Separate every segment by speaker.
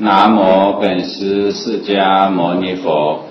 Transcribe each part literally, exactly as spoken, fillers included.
Speaker 1: 南无本师释迦牟尼佛。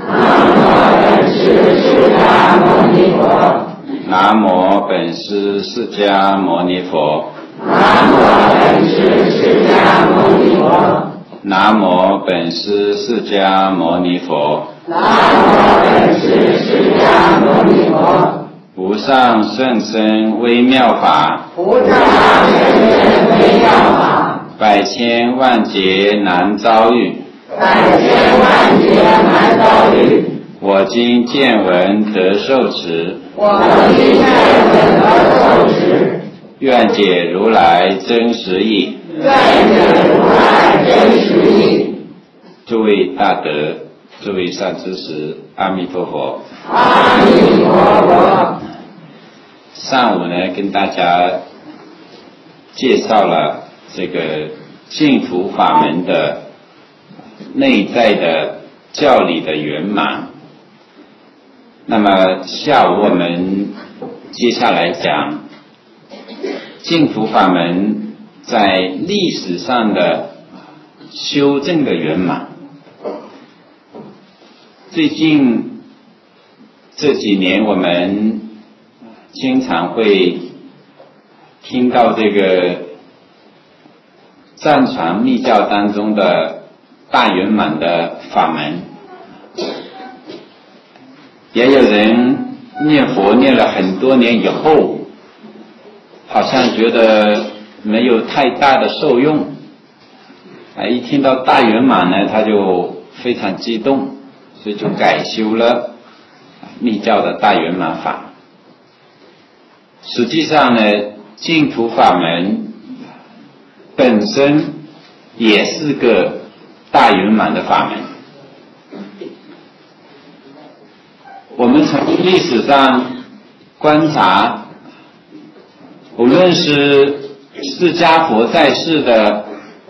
Speaker 2: 南无本师释迦牟尼佛。
Speaker 1: 南无本师释迦牟尼佛。
Speaker 2: 南无本师释迦牟尼佛。
Speaker 1: 南无本师释迦牟尼佛。
Speaker 2: 无上甚深微妙法，
Speaker 1: 无上甚深微妙法，
Speaker 2: 百千万劫难遭遇，
Speaker 1: 百千万劫难遭遇。
Speaker 2: 我今见闻得受持，
Speaker 1: 我今见闻得受持，
Speaker 2: 愿解如来真实义。
Speaker 1: 愿解如来真实义。
Speaker 2: 诸位大德，诸位善知识，阿弥陀佛。
Speaker 1: 阿弥陀佛。
Speaker 2: 上午呢，跟大家介绍了这个净土法门的内在的教理的圆满。那么下午我们接下来讲净土法门在历史上的修正的圆满。最近这几年我们经常会听到这个藏传密教当中的大圆满的法门，也有人念佛念了很多年以后，好像觉得没有太大的受用，啊，一听到大圆满呢，他就非常激动，所以就改修了密教的大圆满法。实际上呢，净土法门本身也是个大圆满的法门。我们从历史上观察，无论是释迦佛在世的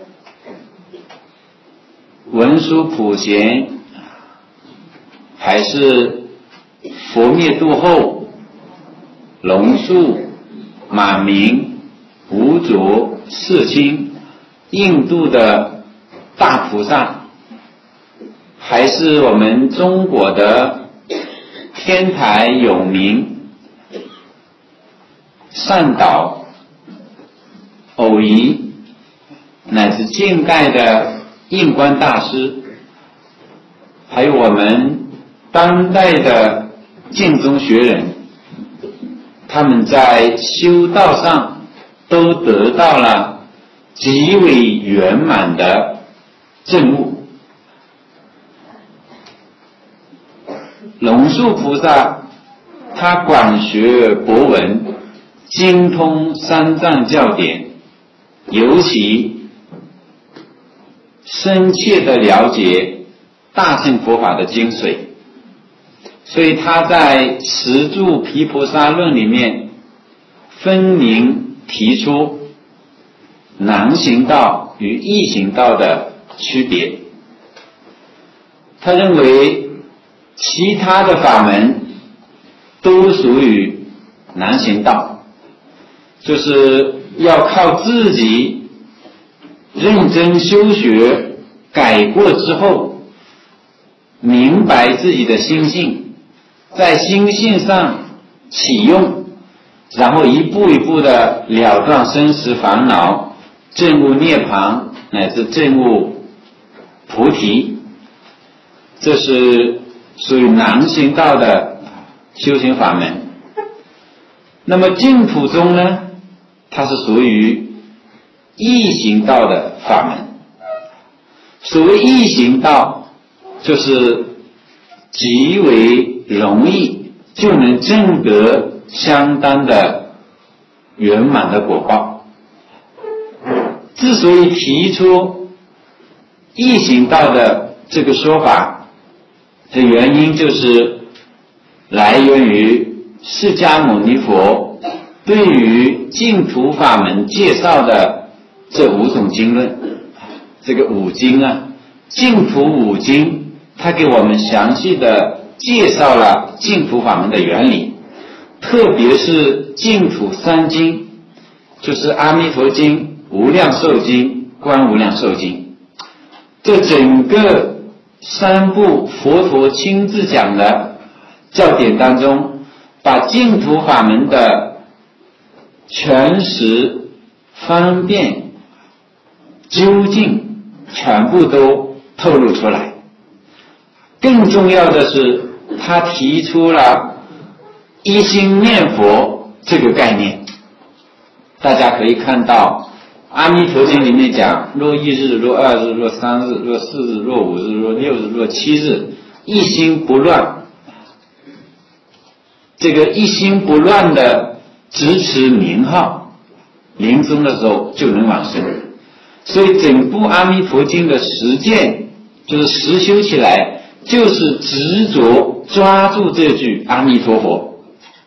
Speaker 2: 文殊普贤，还是佛灭度后龙树、马明、无着、世亲，印度的大菩萨，还是我们中国的天台有名善导、偶仪，乃至近代的印光大师，还有我们当代的净宗学人，他们在修道上都得到了极为圆满的证悟。龙树菩萨他广学博闻，精通三藏教典，尤其深切地了解大乘佛法的精髓，所以他在十住毗婆沙论里面分明提出难行道与易行道的区别。他认为其他的法门都属于难行道，就是要靠自己认真修学，改过之后明白自己的心性，在心性上启用，然后一步一步的了断生死烦恼，证悟涅槃，乃至证悟菩提，这是属于难行道的修行法门。那么净土宗呢，它是属于易行道的法门。所谓易行道，就是极为容易就能证得相当的圆满的果报。之所以提出易行道的这个说法的原因，就是来源于释迦牟尼佛对于净土法门介绍的这五种经论。这个五经啊，净土五经，它给我们详细的介绍了净土法门的原理，特别是净土三经，就是阿弥陀经、无量寿经、观无量寿经。 这整个三部佛陀亲自讲的教典当中，把净土法门的全实、方便、究竟全部都透露出来。更重要的是，他提出了一心念佛这个概念。大家可以看到阿弥陀经里面讲，若一日，若二日，若三日，若四日，若五日，若六日，若七日，一心不乱。这个一心不乱的直持名号，临终的时候就能往生。所以整部阿弥陀经的实践，就是实修起来，就是执着抓住这句阿弥陀佛。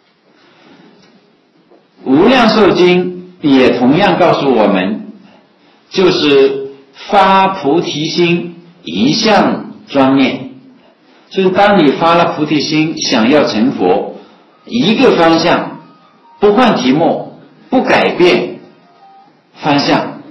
Speaker 2: 无量寿经也同样告诉我们，就是发菩提心，一向专念。就是当你发了菩提心，想要成佛，一个方向，不换题目，不改变方向，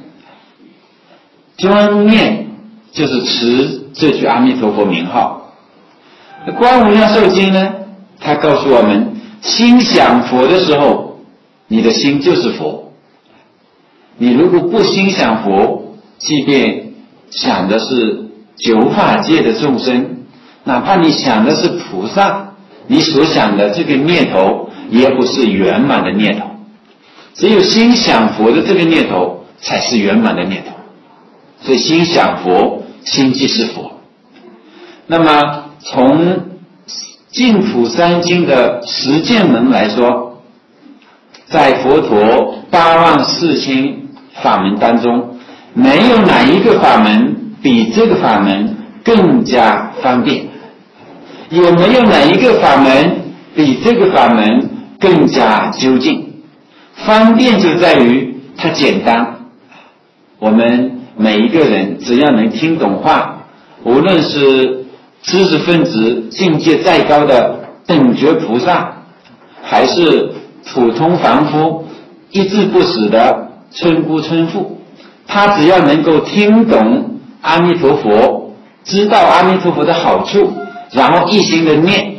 Speaker 2: 专念就是持这句阿弥陀佛名号。观无量寿经呢，它告诉我们，心想佛的时候，你的心就是佛。你如果不心想佛，即便想的是九法界的众生，哪怕你想的是菩萨，你所想的这个念头也不是圆满的念头。只有心想佛的这个念头才是圆满的念头。所以心想佛，心即是佛。那么从净土三经的实践门来说，在佛陀八万四千法门当中，没有哪一个法门比这个法门更加方便，也没有哪一个法门比这个法门更加究竟。方便就在于它简单，我们每一个人只要能听懂话，无论是知识分子境界再高的等觉菩萨，还是普通凡夫一字不识的村姑村妇，他只要能够听懂阿弥陀佛，知道阿弥陀佛的好处，然后一心的念，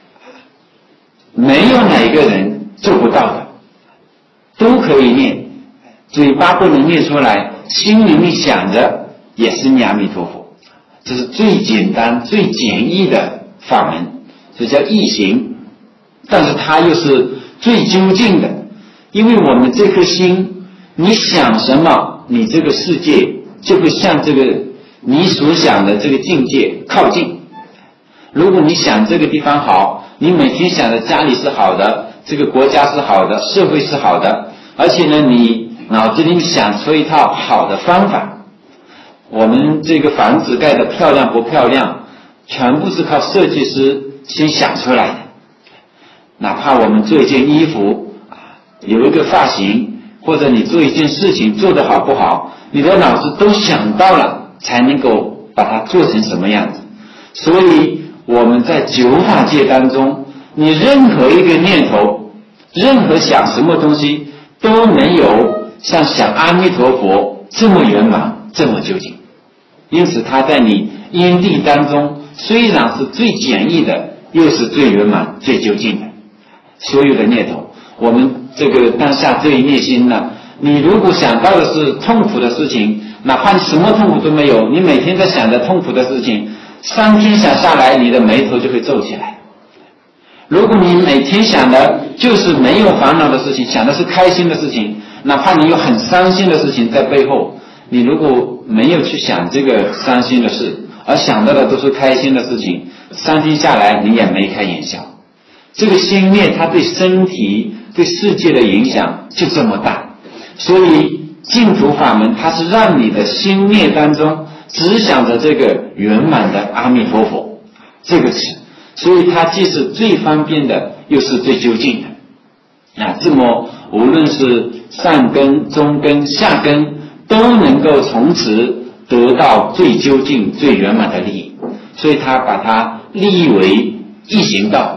Speaker 2: 没有哪一个人做不到的，都可以念，嘴巴不能念出来，心里面想着也是念阿弥陀佛。这是最简单最简易的法门，这叫易行，但是它又是最究竟的。因为我们这颗心，你想什么，你这个世界就会向这个你所想的这个境界靠近。如果你想这个地方好，你每天想的家里是好的，这个国家是好的，社会是好的，而且呢你脑子里想出一套好的方法。我们这个房子盖得漂亮不漂亮，全部是靠设计师先想出来的。哪怕我们做一件衣服，有一个发型，或者你做一件事情做得好不好，你的脑子都想到了，才能够把它做成什么样子。所以我们在九法界当中，你任何一个念头，任何想什么东西，都没有像想阿弥陀佛这么圆满，这么究竟。因此它在你因地当中，虽然是最简易的，又是最圆满最究竟的。所有的念头，我们这个当下这一念心呢，你如果想到的是痛苦的事情，哪怕你什么痛苦都没有，你每天在想着痛苦的事情，三天想下来，你的眉头就会皱起来。如果你每天想的就是没有烦恼的事情，想的是开心的事情，哪怕你有很伤心的事情在背后，你如果没有去想这个伤心的事，而想到的都是开心的事情，三天下来你也眉开眼笑。这个心念它对身体对世界的影响就这么大。所以净土法门它是让你的心念当中只想着这个圆满的阿弥陀佛这个词，所以它既是最方便的，又是最究竟的。啊，这么无论是上根中根下根，都能够从此得到最究竟最圆满的利益。所以他把它立为易行道。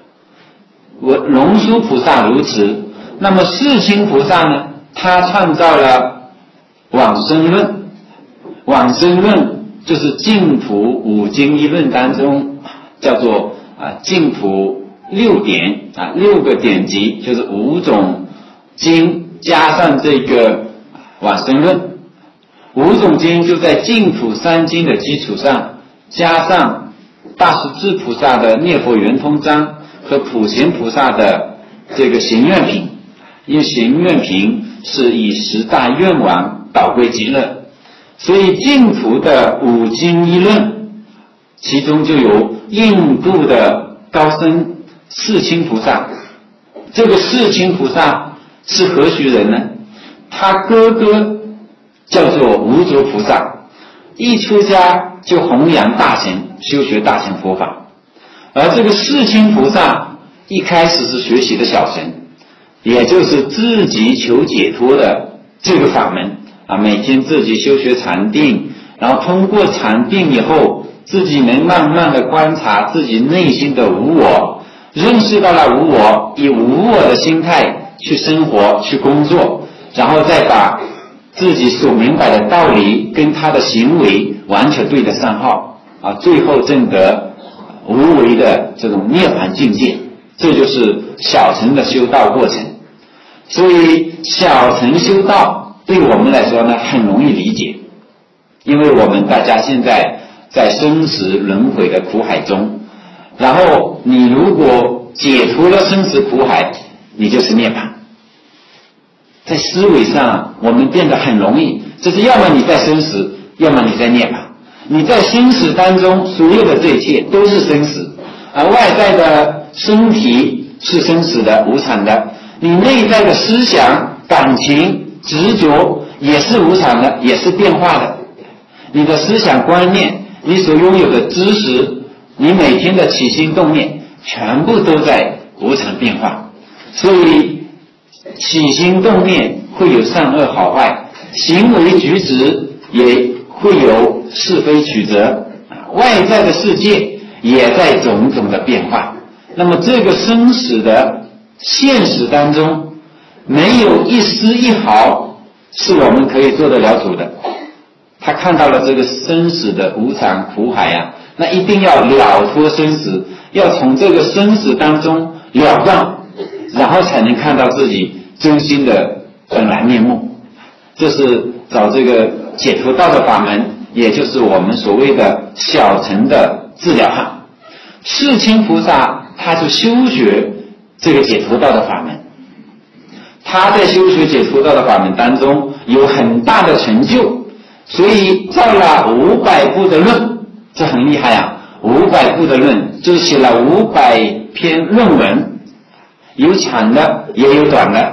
Speaker 2: 龙树菩萨如此，那么世亲菩萨呢，他创造了往生论。往生论就是净土五经一论当中叫做啊净土六典啊六个典籍，就是五种经加上这个往生论，五种经就在净土三经的基础上，加上大势至菩萨的念佛圆通章和普贤菩萨的这个行愿品，因为行愿品是以十大愿王导归极乐，所以净土的五经一论，其中就有印度的高僧世亲菩萨。这个世亲菩萨是何许人呢？他哥哥叫做无着菩萨，一出家就弘扬大乘，修学大乘佛法。而这个世亲菩萨一开始是学习的小乘，也就是自己求解脱的这个法门啊，每天自己修学禅定，然后通过禅定以后，自己能慢慢的观察自己内心的无我，认识到了无我，以无我的心态去生活去工作，然后再把自己所明白的道理跟他的行为完全对得上号啊，最后证得无为的这种涅槃境界。这就是小乘的修道过程。所以小乘修道对我们来说呢很容易理解，因为我们大家现在在生死轮回的苦海中，然后你如果解除了生死苦海，你就是涅槃。在思维上我们变得很容易，就是要么你在生死，要么你在涅槃。你在生死当中，所有的这一切都是生死，而外在的身体是生死的无常的，你内在的思想感情执着也是无常的，也是变化的。你的思想观念，你所拥有的知识，你每天的起心动念，全部都在无常变化。所以起心动念会有善恶好坏，行为举止也会有是非曲折，外在的世界也在种种的变化。那么这个生死的现实当中，没有一丝一毫是我们可以做得了主的。他看到了这个生死的无常苦海啊，那一定要了脱生死，要从这个生死当中了断，然后才能看到自己真心的本来面目。这是找这个解脱道的法门，也就是我们所谓的小乘的治疗法。世亲菩萨他就修学这个解脱道的法门，他在修学解脱道的法门当中有很大的成就，所以造了五百部的论，这很厉害啊！五百部的论就是写了五百篇论文，有长的也有短的。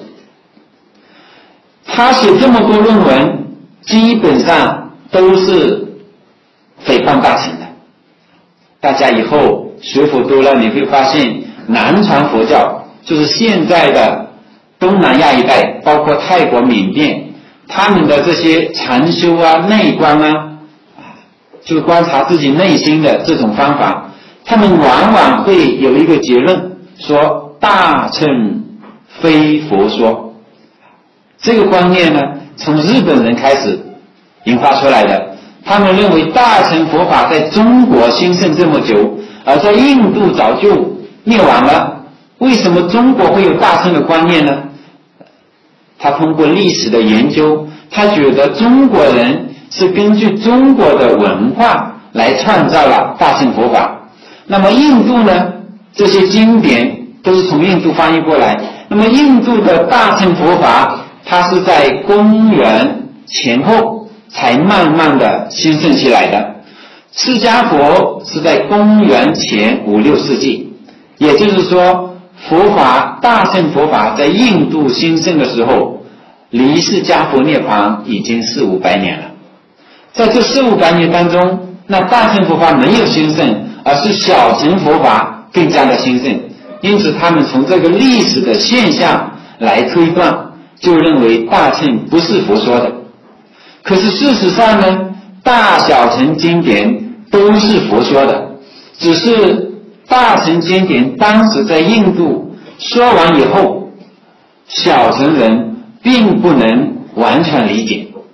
Speaker 2: 他写这么多论文，基本上都是诽谤大乘的。大家以后学佛多了，你会发现南传佛教就是现在的东南亚一带，包括泰国、缅甸，他们的这些禅修啊、内观啊，就观察自己内心的这种方法，他们往往会有一个结论，说大乘非佛说。这个观念呢，从日本人开始引发出来的。他们认为大乘佛法在中国兴盛这么久，而在印度早就灭亡了，为什么中国会有大乘的观念呢？他通过历史的研究，他觉得中国人是根据中国的文化来创造了大乘佛法。那么印度呢，这些经典都是从印度翻译过来，那么印度的大乘佛法它是在公元前后才慢慢的兴盛起来的。释迦佛是在公元前五六世纪，也就是说佛法大乘佛法在印度兴盛的时候，离释迦佛涅槃已经四五百年了。在这四五百年当中，那大乘佛法没有兴盛，而是小乘佛法更加的兴盛。因此他们从这个历史的现象来推断，就认为大乘不是佛说的。可是事实上呢，大小乘经典都是佛说的，只是大乘经典当时在印度说完以后，小乘人并不能完全理解。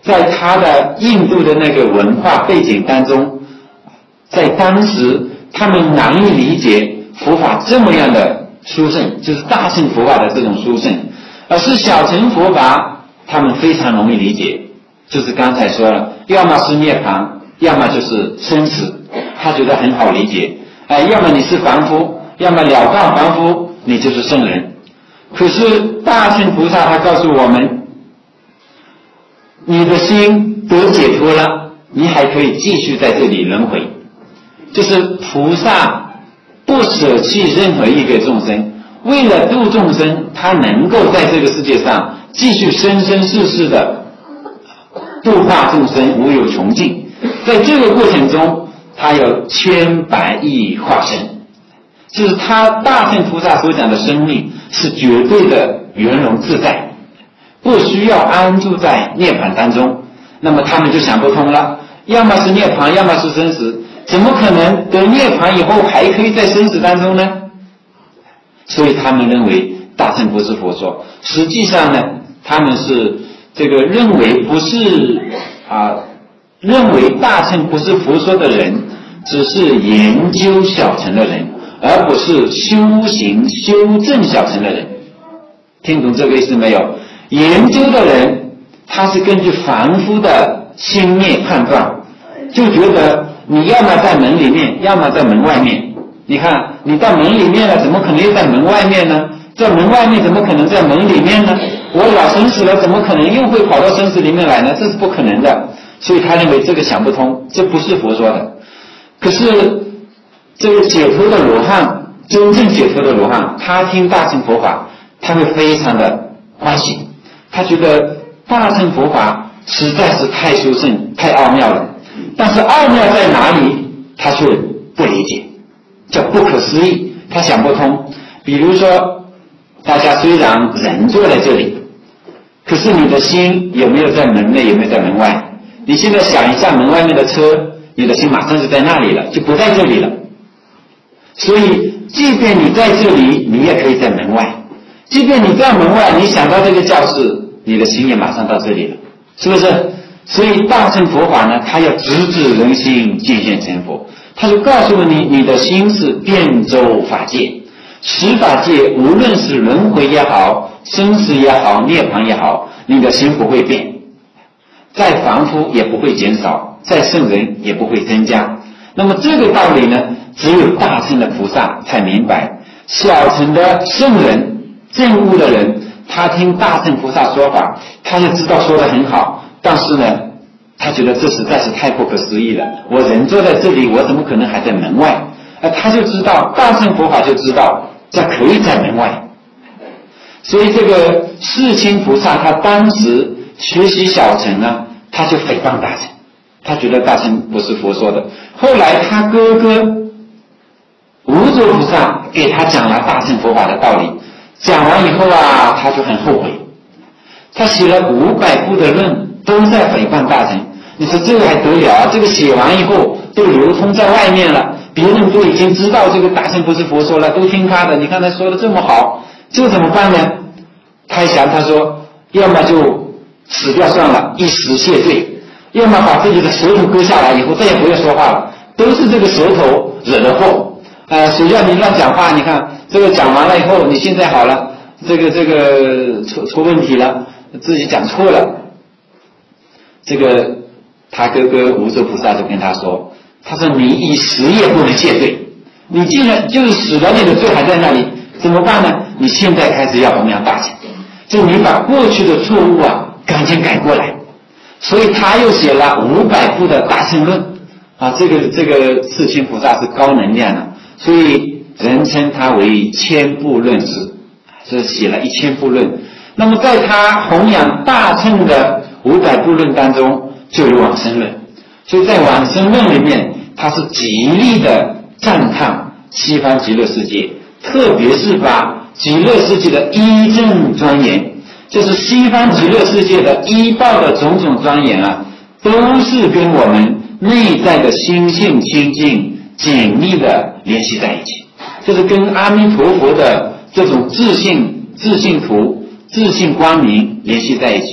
Speaker 2: 在他的印度的那个文化背景当中，在当时他们难以理解佛法这么样的殊胜，就是大乘佛法的这种殊胜，而是小乘佛法他们非常容易理解，就是刚才说了，要么是涅槃，要么就是生死，他觉得很好理解，哎，要么你是凡夫，要么了断凡夫，你就是圣人。可是大乘菩萨他告诉我们，你的心得解脱了，你还可以继续在这里轮回，就是菩萨不舍弃任何一个众生，为了度众生，他能够在这个世界上继续生生世世的度化众生，无有穷尽。在这个过程中，他有千百亿化身，就是他大乘菩萨所讲的生命是绝对的圆融自在，不需要安住在涅槃当中。那么他们就想不通了，要么是涅槃，要么是生死，怎么可能得涅槃以后还可以在生死当中呢？所以他们认为大乘不是佛说。实际上呢，他们是这个认为不是啊，认为大乘不是佛说的人，只是研究小乘的人，而不是修行修正小乘的人。听懂这个意思没有？研究的人他是根据凡夫的心念判断，就觉得你要么在门里面，要么在门外面。你看你到门里面了，怎么可能又在门外面呢？在门外面怎么可能在门里面呢？我老生死了，怎么可能又会跑到生死里面来呢？这是不可能的。所以他认为这个想不通，这不是佛说的。可是这个解脱的罗汉，真正解脱的罗汉，他听大乘佛法，他会非常的欢喜，他觉得大乘佛法实在是太殊胜太奥妙了，但是奥妙在哪里他却不理解，叫不可思议，他想不通。比如说大家虽然人坐在这里，可是你的心有没有在门内，有没有在门外？你现在想一下门外面的车，你的心马上就在那里了，就不在这里了。所以即便你在这里，你也可以在门外，即便你在门外，你想到这个教室，你的心也马上到这里了，是不是？所以大乘佛法呢，它要直指人心，见现成佛，它就告诉你，你的心是遍周法界，十法界无论是轮回也好，生死也好，涅槃也好，你的心不会变，在凡夫也不会减少，在圣人也不会增加。那么这个道理呢，只有大乘的菩萨才明白，小乘的圣人证悟的人，他听大乘菩萨说法，他就知道说得很好，但是呢他觉得这实在是太不可思议了，我人坐在这里，我怎么可能还在门外？而他就知道大乘佛法，就知道这可以在门外。所以这个世亲菩萨他当时学习小乘呢，他就诽谤大乘，他觉得大乘不是佛说的。后来他哥哥无著菩萨给他讲了大乘佛法的道理，讲完以后啊，他就很后悔，他写了五百部的论，都在诽谤大乘。你说这个还得了啊？这个写完以后都流通在外面了，别人都已经知道这个大乘不是佛说了，都听他的，你看他说的这么好，这怎么办呢？他一想，他说要么就死掉算了，一时谢罪，要么把自己的舌头割下来以后再也不要说话了，都是这个舌头惹的祸。呃，谁叫你乱讲话？你看这个讲完了以后，你现在好了，这个这个出出问题了，自己讲错了。这个他哥哥无著菩萨就跟他说，他说你一时也不能谢罪，你既然就是死了，你的罪还在那里，怎么办呢？你现在开始要弘扬大乘，就你把过去的错误啊赶紧改过来。所以他又写了五百部的大乘论啊，这个这个世亲菩萨是高能量的，所以人称他为千部论师，所以写了一千部论。那么在他弘扬大乘的五百部论当中，就有往生论。所以在往生论里面，他是极力的赞叹西方极乐世界，特别是把极乐世界的依正庄严，就是西方极乐世界的依报的种种庄严啊，都是跟我们内在的心性清净紧密的联系在一起，就是跟阿弥陀佛的这种自信自信图自信光明联系在一起。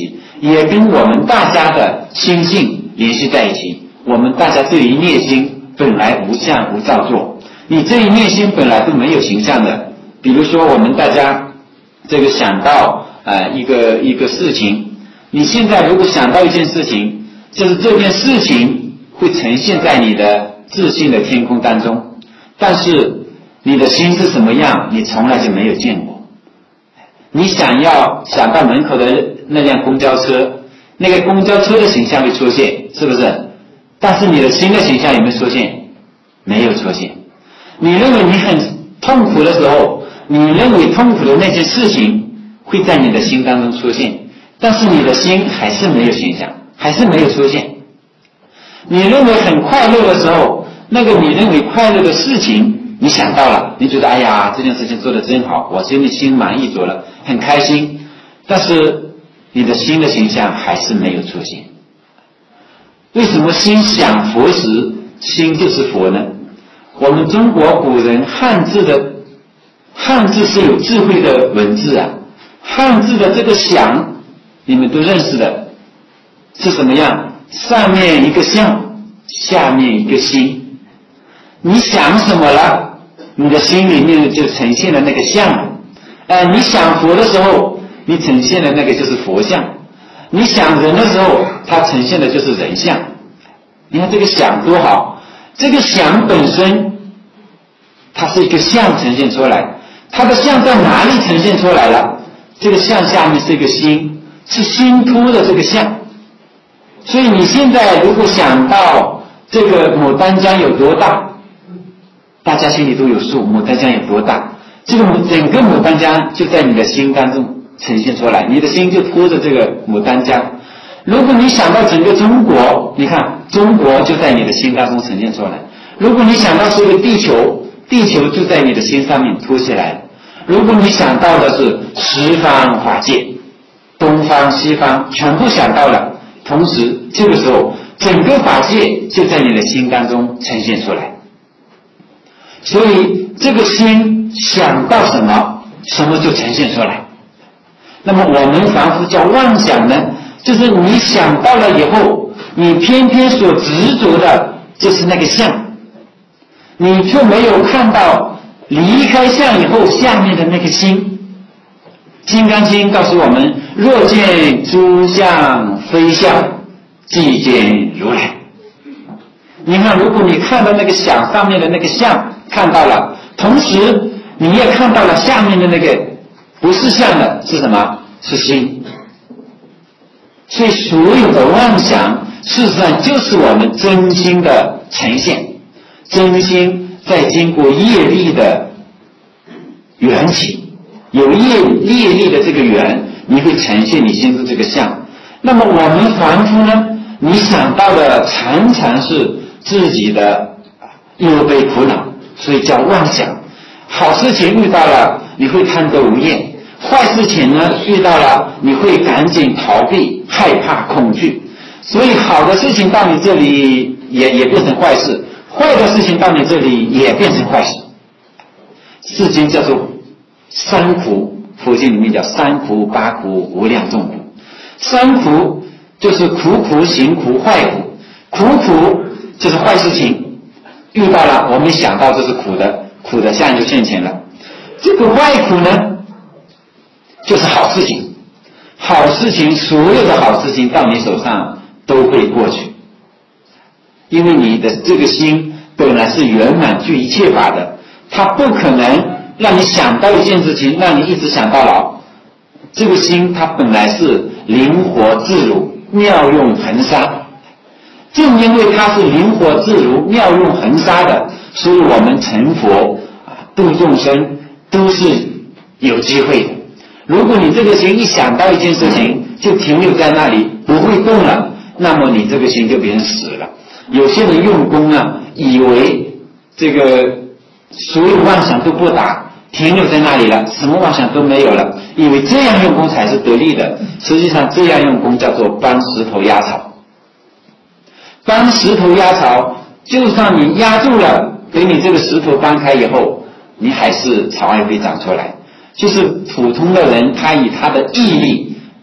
Speaker 2: 也跟我们大家的心性联系在一起。我们大家这一念心本来无相无造作，你这一念心本来都没有形象的。比如说我们大家这个想到呃一个一个事情，你现在如果想到一件事情，就是这件事情会呈现在你的自信的天空当中，但是你的心是什么样，你从来就没有见过。你想要想到门口的那辆公交车，那个公交车的形象会出现，是不是？但是你的心的形象有没有出现？没有出现。你认为你很痛苦的时候，你认为痛苦的那件事情会在你的心当中出现，但是你的心还是没有形象，还是没有出现。你认为很快乐的时候，那个你认为快乐的事情你想到了，你觉得哎呀这件事情做得真好，我心里心满意足了，很开心，但是你的心的形象还是没有出现。为什么心想佛时心就是佛呢？我们中国古人汉字的汉字是有智慧的文字啊，汉字的这个想你们都认识的，是什么样？上面一个相，下面一个心。你想什么了，你的心里面就呈现了那个相。呃，你想佛的时候，你呈现的那个就是佛像；你想人的时候，它呈现的就是人像。你看这个想多好，这个想本身它是一个相呈现出来，它的相在哪里呈现出来了？这个相下面是一个心，是心突的这个相。所以你现在如果想到这个牡丹江有多大，大家心里都有数，牡丹江有多大，这个整个牡丹江就在你的心当中呈现出来，你的心就拖着这个牡丹江。如果你想到整个中国，你看中国就在你的心当中呈现出来。如果你想到是一个地球，地球就在你的心上面凸起来。如果你想到的是十方法界，东方西方全部想到了，同时这个时候整个法界就在你的心当中呈现出来。所以这个心想到什么，什么就呈现出来。那么我们凡夫叫妄想呢，就是你想到了以后，你偏偏所执着的就是那个相，你就没有看到离开相以后下面的那个心。金刚经告诉我们，若见诸相非相，即见如来。你看，如果你看到那个想上面的那个相看到了，同时你也看到了下面的那个不是相的是什么？是心。所以所有的妄想事实上就是我们真心的呈现，真心在经过业力的缘起，有业业力的这个缘，你会呈现你心中这个相。那么我们凡夫呢，你想到的常常是自己的忧悲苦恼，所以叫妄想。好事情遇到了，你会贪得无厌；坏事情呢遇到了，你会赶紧逃避、害怕、恐惧。所以好的事情到你这里也也变成坏事，坏的事情到你这里也变成坏事。世间叫做三苦，佛经里面叫三苦八苦无量众苦。三苦就是苦苦、行苦、坏苦。苦苦就是坏事情遇到了，我们想到这是苦的，苦的相就现前了。这个坏苦呢，就是好事情。好事情，所有的好事情到你手上都会过去，因为你的这个心本来是圆满具一切法的，它不可能让你想到一件事情让你一直想到老。这个心它本来是灵活自如、妙用恒沙，正因为它是灵活自如、妙用恒沙的，所以我们成佛啊、度众生都是有机会的。如果你这个心一想到一件事情就停留在那里不会动了，那么你这个心就变成死了。有些人用功啊，以为这个所有妄想都不打，停留在那里了，什么妄想都没有了，以为这样用功才是得力的。实际上这样用功叫做搬石头压草。搬石头压草，就算你压住了，等你这个石头搬开以后，你还是草也会长出来。就是普通的人，他以他的毅力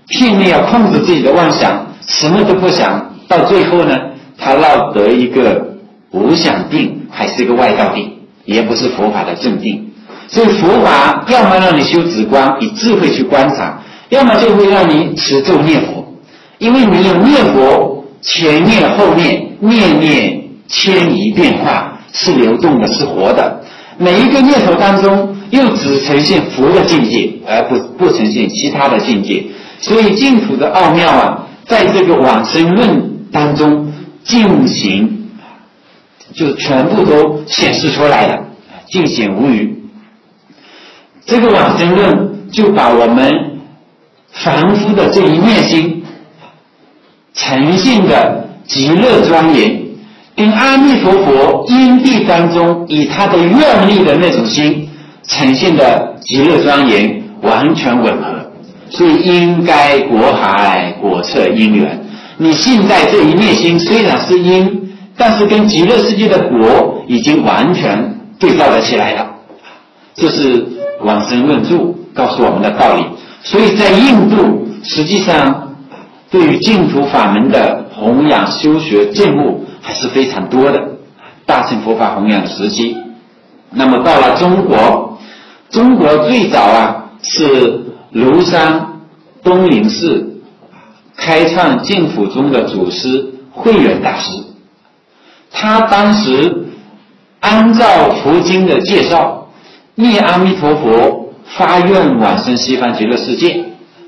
Speaker 2: 拼命要控制自己的妄想，什么都不想，到最后呢，他落得一个无想定，还是一个外道定，也不是佛法的正定。所以佛法要么让你修止观，以智慧去观察，要么就会让你持咒念佛。因为你有念佛，前念后念，念念迁移变化，是流动的，是活的。每一个念头当中又只呈现佛的境界，而不不呈现其他的境界。所以净土的奥妙啊，在这个往生论当中尽行，就全部都显示出来了，尽显无余。这个往生论就把我们凡夫的这一念心诚信的极乐庄严，跟阿弥陀佛因地当中以他的愿力的那种心呈现的极乐庄严完全吻合。所以因该果海果测因缘，你现在这一念心虽然是因，但是跟极乐世界的果已经完全对照了起来了。这是往生论著告诉我们的道理。所以在印度实际上对于净土法门的弘扬修学证悟还是非常多的，大乘佛法弘扬的时期。那么到了中国，中国最早啊是庐山东林寺开创净土宗的祖师慧远大师，他当时按照佛经的介绍，念阿弥陀佛，发愿往生西方极乐世界。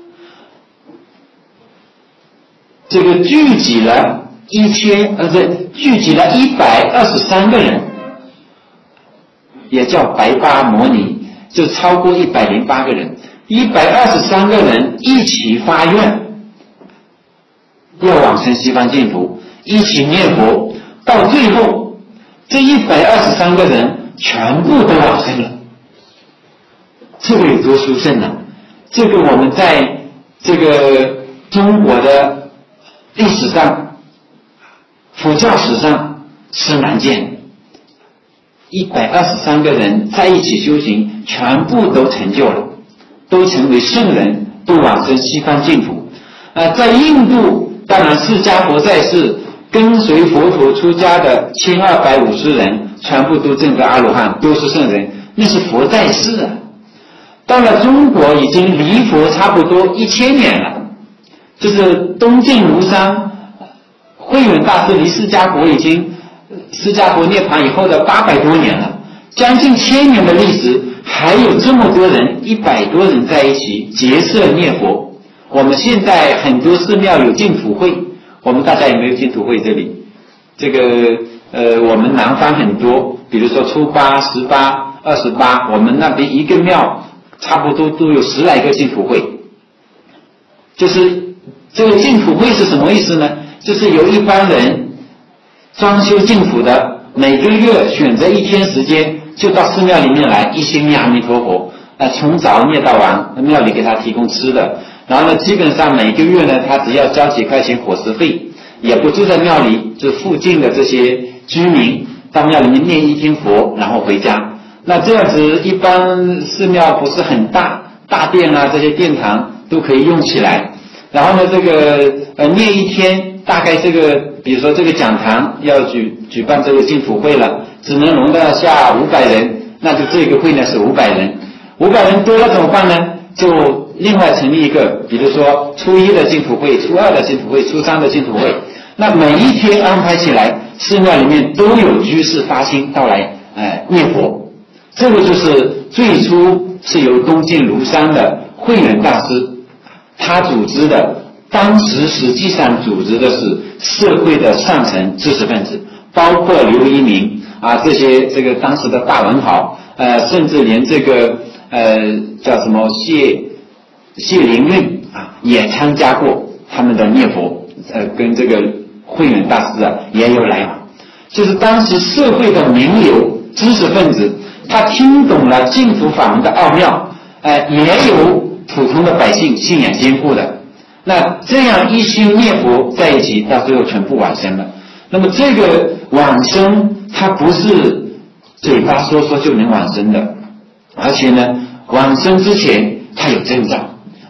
Speaker 2: 这个聚集了一千呃，对，聚集了一百二十三个人，也叫白巴摩尼，就超过一百零八个人，一百二十三个人一起发愿，要往生西方净土，一起念佛，到最后这一百二十三个人全部都往生了。这个有多殊胜呢？这个我们在这个中国的历史上，佛教史上是难见的。一百二十三个人在一起修行，全部都成就了，都成为圣人，都往生西方净土。呃，在印度，当然释迦佛在世，跟随佛陀出家的千二百五十人，全部都证得阿罗汉，都是圣人，那是佛在世啊。到了中国，已经离佛差不多一千年了，就是东晋庐山慧远大师离释迦佛已经释迦佛涅槃以后的八百多年了，将近千年的历史，还有这么多人，一百多人在一起结社念佛。我们现在很多寺庙有净土会，我们大家有没有净土会？这里这个呃，我们南方很多，比如说初八、十八、二十八，我们那边一个庙差不多都有十来个净土会。就是这个净土会是什么意思呢？就是有一帮人装修净土的，每个月选择一天时间，就到寺庙里面来，一心念阿弥陀佛，呃，从早念到晚，庙里给他提供吃的。然后呢，基本上每个月呢，他只要交几块钱伙食费，也不住在庙里，就附近的这些居民到庙里面念一天佛，然后回家。那这样子，一般寺庙不是很大，大殿啊这些殿堂都可以用起来。然后呢，这个呃念一天，大概这个比如说这个讲堂要举举办这个净土会了，只能容得下五百人，那就这个会呢是五百人，五百人多了怎么办呢？就另外成立一个，比如说初一的净土会、初二的净土会、初三的净土会，那每一天安排起来，寺庙里面都有居士发心到来，呃念佛。这个就是最初是由东晋庐山的慧远大师他组织的，当时实际上组织的是社会的上层知识分子，包括刘一鸣啊这些这个当时的大文豪，呃，甚至连这个呃叫什么谢谢灵运啊也参加过他们的念佛，呃，跟这个慧远大师啊也有来往。就是当时社会的名流知识分子，他听懂了净土法门的奥妙，呃，也有普通的百姓信仰坚固的，那这样一心念佛在一起，到最后全部往生了。那么这个往生，它不是嘴巴说说就能往生的，而且呢，往生之前它有征兆。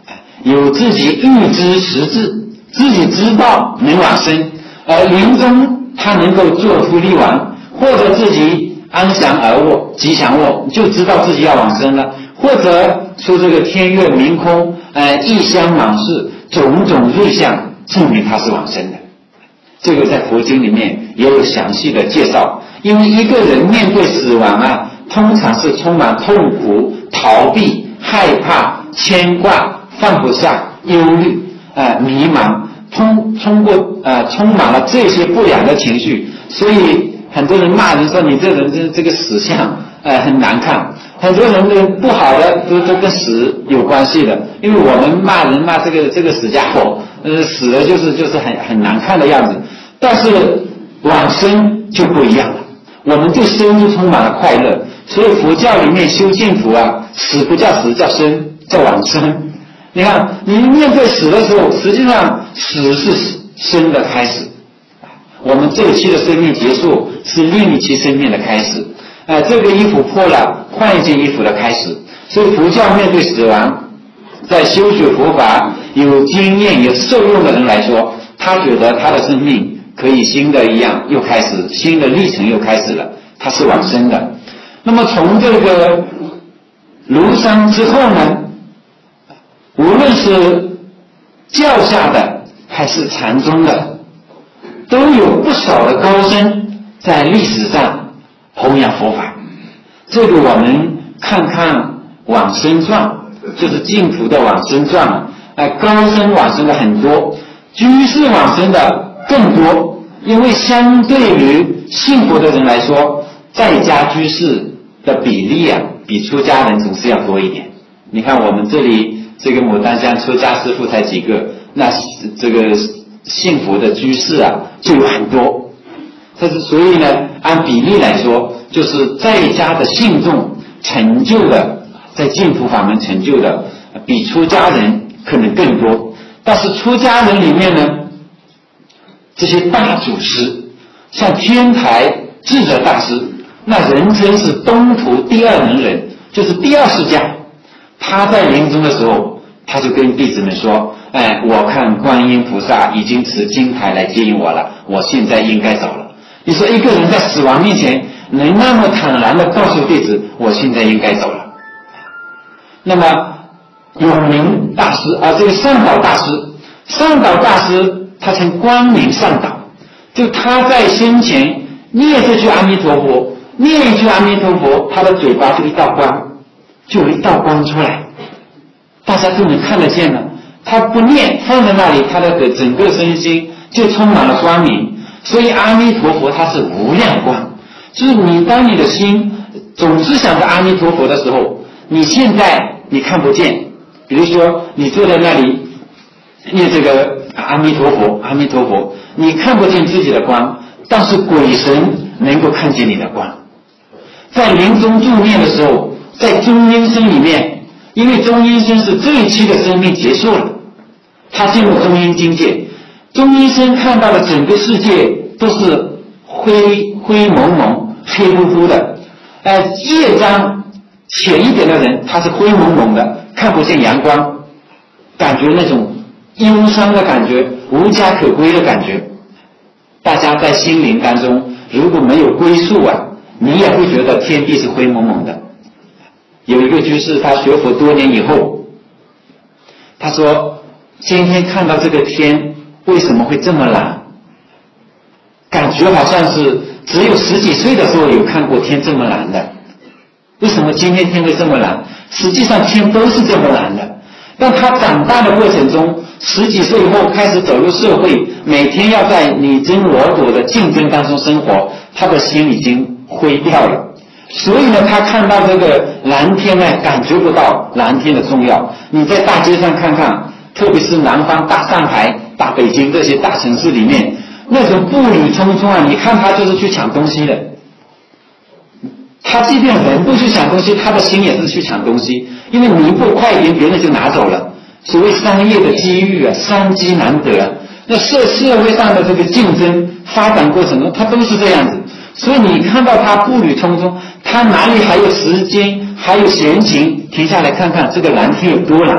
Speaker 2: 有自己预知实质，自己知道能往生，而临终他能够作福利王，或者自己安详而卧，吉祥卧，就知道自己要往生了，或者说这个天月明空，呃，异香满室，种种瑞相证明他是往生的。这个在佛经里面也有详细的介绍。因为一个人面对死亡啊，通常是充满痛苦、逃避、害怕、牵挂、放不下、忧虑、呃、迷茫，通通过呃充满了这些不良的情绪，所以很多人骂人说你这人这这个死相呃很难看。很多人的不好的都都跟死有关系的，因为我们骂人骂这个这个死家伙，呃死了就是就是很很难看的样子。但是往生就不一样了，我们对生就充满了快乐。所以佛教里面修净土啊，死不叫死，叫生，叫往生。你看，你面对死的时候，实际上死是生的开始，我们这一期的生命结束是另一期生命的开始。呃，这个衣服破了，换一件衣服的开始。所以佛教面对死亡，在修学佛法有经验有受用的人来说，他觉得他的生命可以新的一样又开始，新的历程又开始了，他是往生的。那么从这个庐山之后呢，无论是教下的还是禅宗的，都有不少的高僧在历史上弘扬佛法。这个我们看看往生传，就是净土的往生传，呃，高僧往生的很多，居士往生的更多。因为相对于信佛的人来说，在家居士的比例啊，比出家人总是要多一点。你看我们这里这个牡丹乡出家师父才几个，那这个信佛的居士啊就有很多。但是所以呢，按比例来说，就是在家的信众成就的，在净土法门成就的比出家人可能更多。但是出家人里面呢，这些大祖师，像天台智者大师，那人称是东土第二能人，就是第二世家。他在临终的时候，他就跟弟子们说，哎，我看观音菩萨已经持金台来接引我了，我现在应该走了。你说一个人在死亡面前能那么坦然地告诉弟子，我现在应该走了。那么永明大师啊，这个上导大师，上导大师他称光明上导，就他在生前念这句阿弥陀佛，念一句阿弥陀佛，他的嘴巴就一道光，就有一道光出来，大家都能看得见了。他不念，放在那里，他的整个身心就充满了光明。所以阿弥陀佛它是无量光，就是你当你的心总是想着阿弥陀佛的时候，你现在你看不见，比如说你坐在那里念这个阿弥陀佛阿弥陀佛，你看不见自己的光，但是鬼神能够看见你的光。在临终助念的时候，在中阴身里面，因为中阴身是这一期的生命结束了，他进入中阴境界，中阴身看到的整个世界都是灰灰蒙蒙黑乎乎的，呃，业障浅一点的人他是灰蒙蒙的，看不见阳光，感觉那种忧伤的感觉，无家可归的感觉。大家在心灵当中如果没有归宿啊，你也会觉得天地是灰蒙蒙的。有一个居士他学佛多年以后，他说今天看到这个天为什么会这么蓝，感觉好像是只有十几岁的时候有看过天这么蓝的，为什么今天天会这么蓝？实际上天都是这么蓝的，但他长大的过程中，十几岁以后开始走入社会，每天要在你争我夺的竞争当中生活，他的心已经灰掉了。所以呢，他看到这个蓝天呢，感觉不到蓝天的重要。你在大街上看看，特别是南方大上海、大北京这些大城市里面，那种步履匆匆啊，你看他就是去抢东西的。他即便人不去抢东西，他的心也是去抢东西，因为你一步快一点，别人就拿走了。所谓商业的机遇啊，商机难得啊。那社社会上的这个竞争发展过程中，它都是这样子。所以你看到他步履匆匆，他哪里还有时间还有闲情停下来看看这个蓝天有多蓝？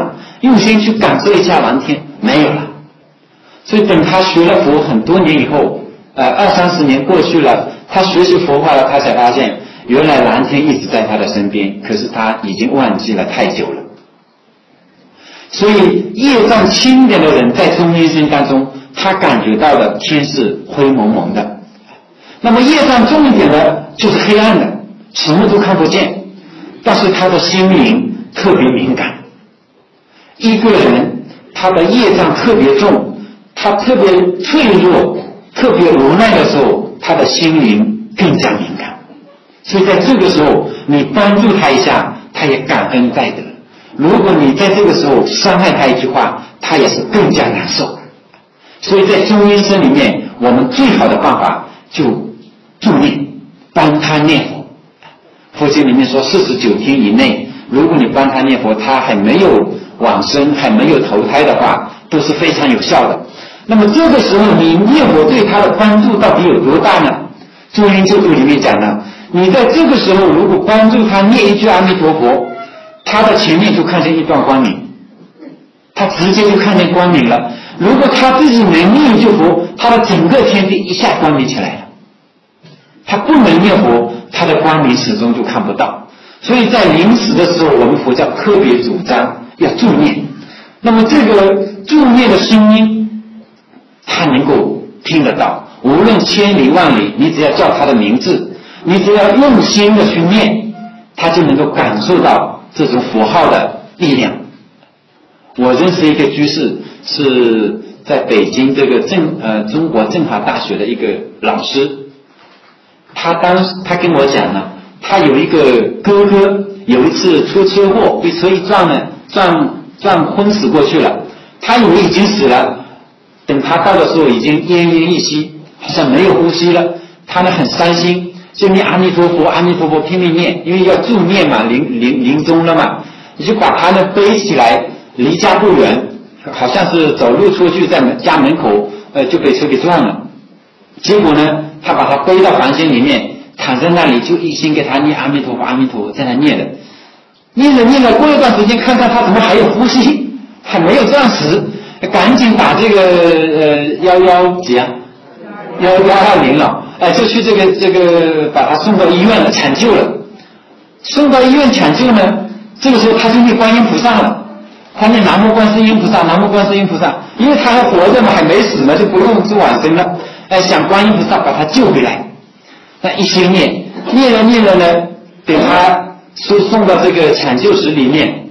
Speaker 2: 用心去感受一下蓝天，没有了。所以等他学了佛很多年以后，呃，二三十年过去了，他学习佛法了，他才发现原来蓝天一直在他的身边，可是他已经忘记了太久了。所以业障轻一点的人在中阴身当中，他感觉到的天是灰蒙蒙的，那么业障重一点的就是黑暗的，什么都看不见，但是他的心灵特别敏感。一个人他的业障特别重，他特别脆弱，特别无奈的时候，他的心灵更加敏感。所以在这个时候你帮助他一下，他也感恩戴德。如果你在这个时候伤害他一句话，他也是更加难受。所以在中阴身里面，我们最好的办法就助念，帮他念佛。佛经里面说四十九天以内，如果你帮他念佛，他还没有往生，还没有投胎的话，都是非常有效的。那么这个时候你念佛对他的帮助到底有多大呢？中阴救度里面讲了，你在这个时候如果帮助他念一句阿弥陀佛，他的前面就看见一段光明，他直接就看见光明了。如果他自己能念一句佛，他的整个天地一下光明起来了。他不能念佛，他的光明始终就看不到。所以在临死的时候，我们佛教特别主张要助念。那么这个助念的声音，他能够听得到，无论千里万里，你只要叫他的名字，你只要用心的去念，他就能够感受到这种佛号的力量。我认识一个居士，是在北京这个政呃中国政法大学的一个老师，他当时他跟我讲呢，他有一个哥哥有一次出车祸，被车一撞呢，撞撞昏死过去了，他以为已经死了，等他到的时候已经奄奄一息，好像没有呼吸了，他呢很伤心，就念阿弥陀佛阿弥陀佛拼命念，因为要助念嘛，临临临终了嘛，你就把他呢背起来，离家不远，好像是走路出去，在家门口呃就被车给撞了。结果呢，他把他背到房间里面，躺在那里就一心给他念阿弥陀佛阿弥陀佛，在那念的，念着念着，过一段时间看看他怎么还有呼吸，还没有撞死，赶紧打这个呃幺幺几啊幺幺二零了，哎、呃、就去这个这个把他送到医院了，抢救了。送到医院抢救呢，这个时候他就念观音菩萨了，他念南无观世音菩萨南无观世音菩萨，因为他还活着嘛，还没死嘛，就不用去往生了，哎、呃、想观音菩萨把他救回来。那一心念念了念了呢，给他送送到这个抢救室里面，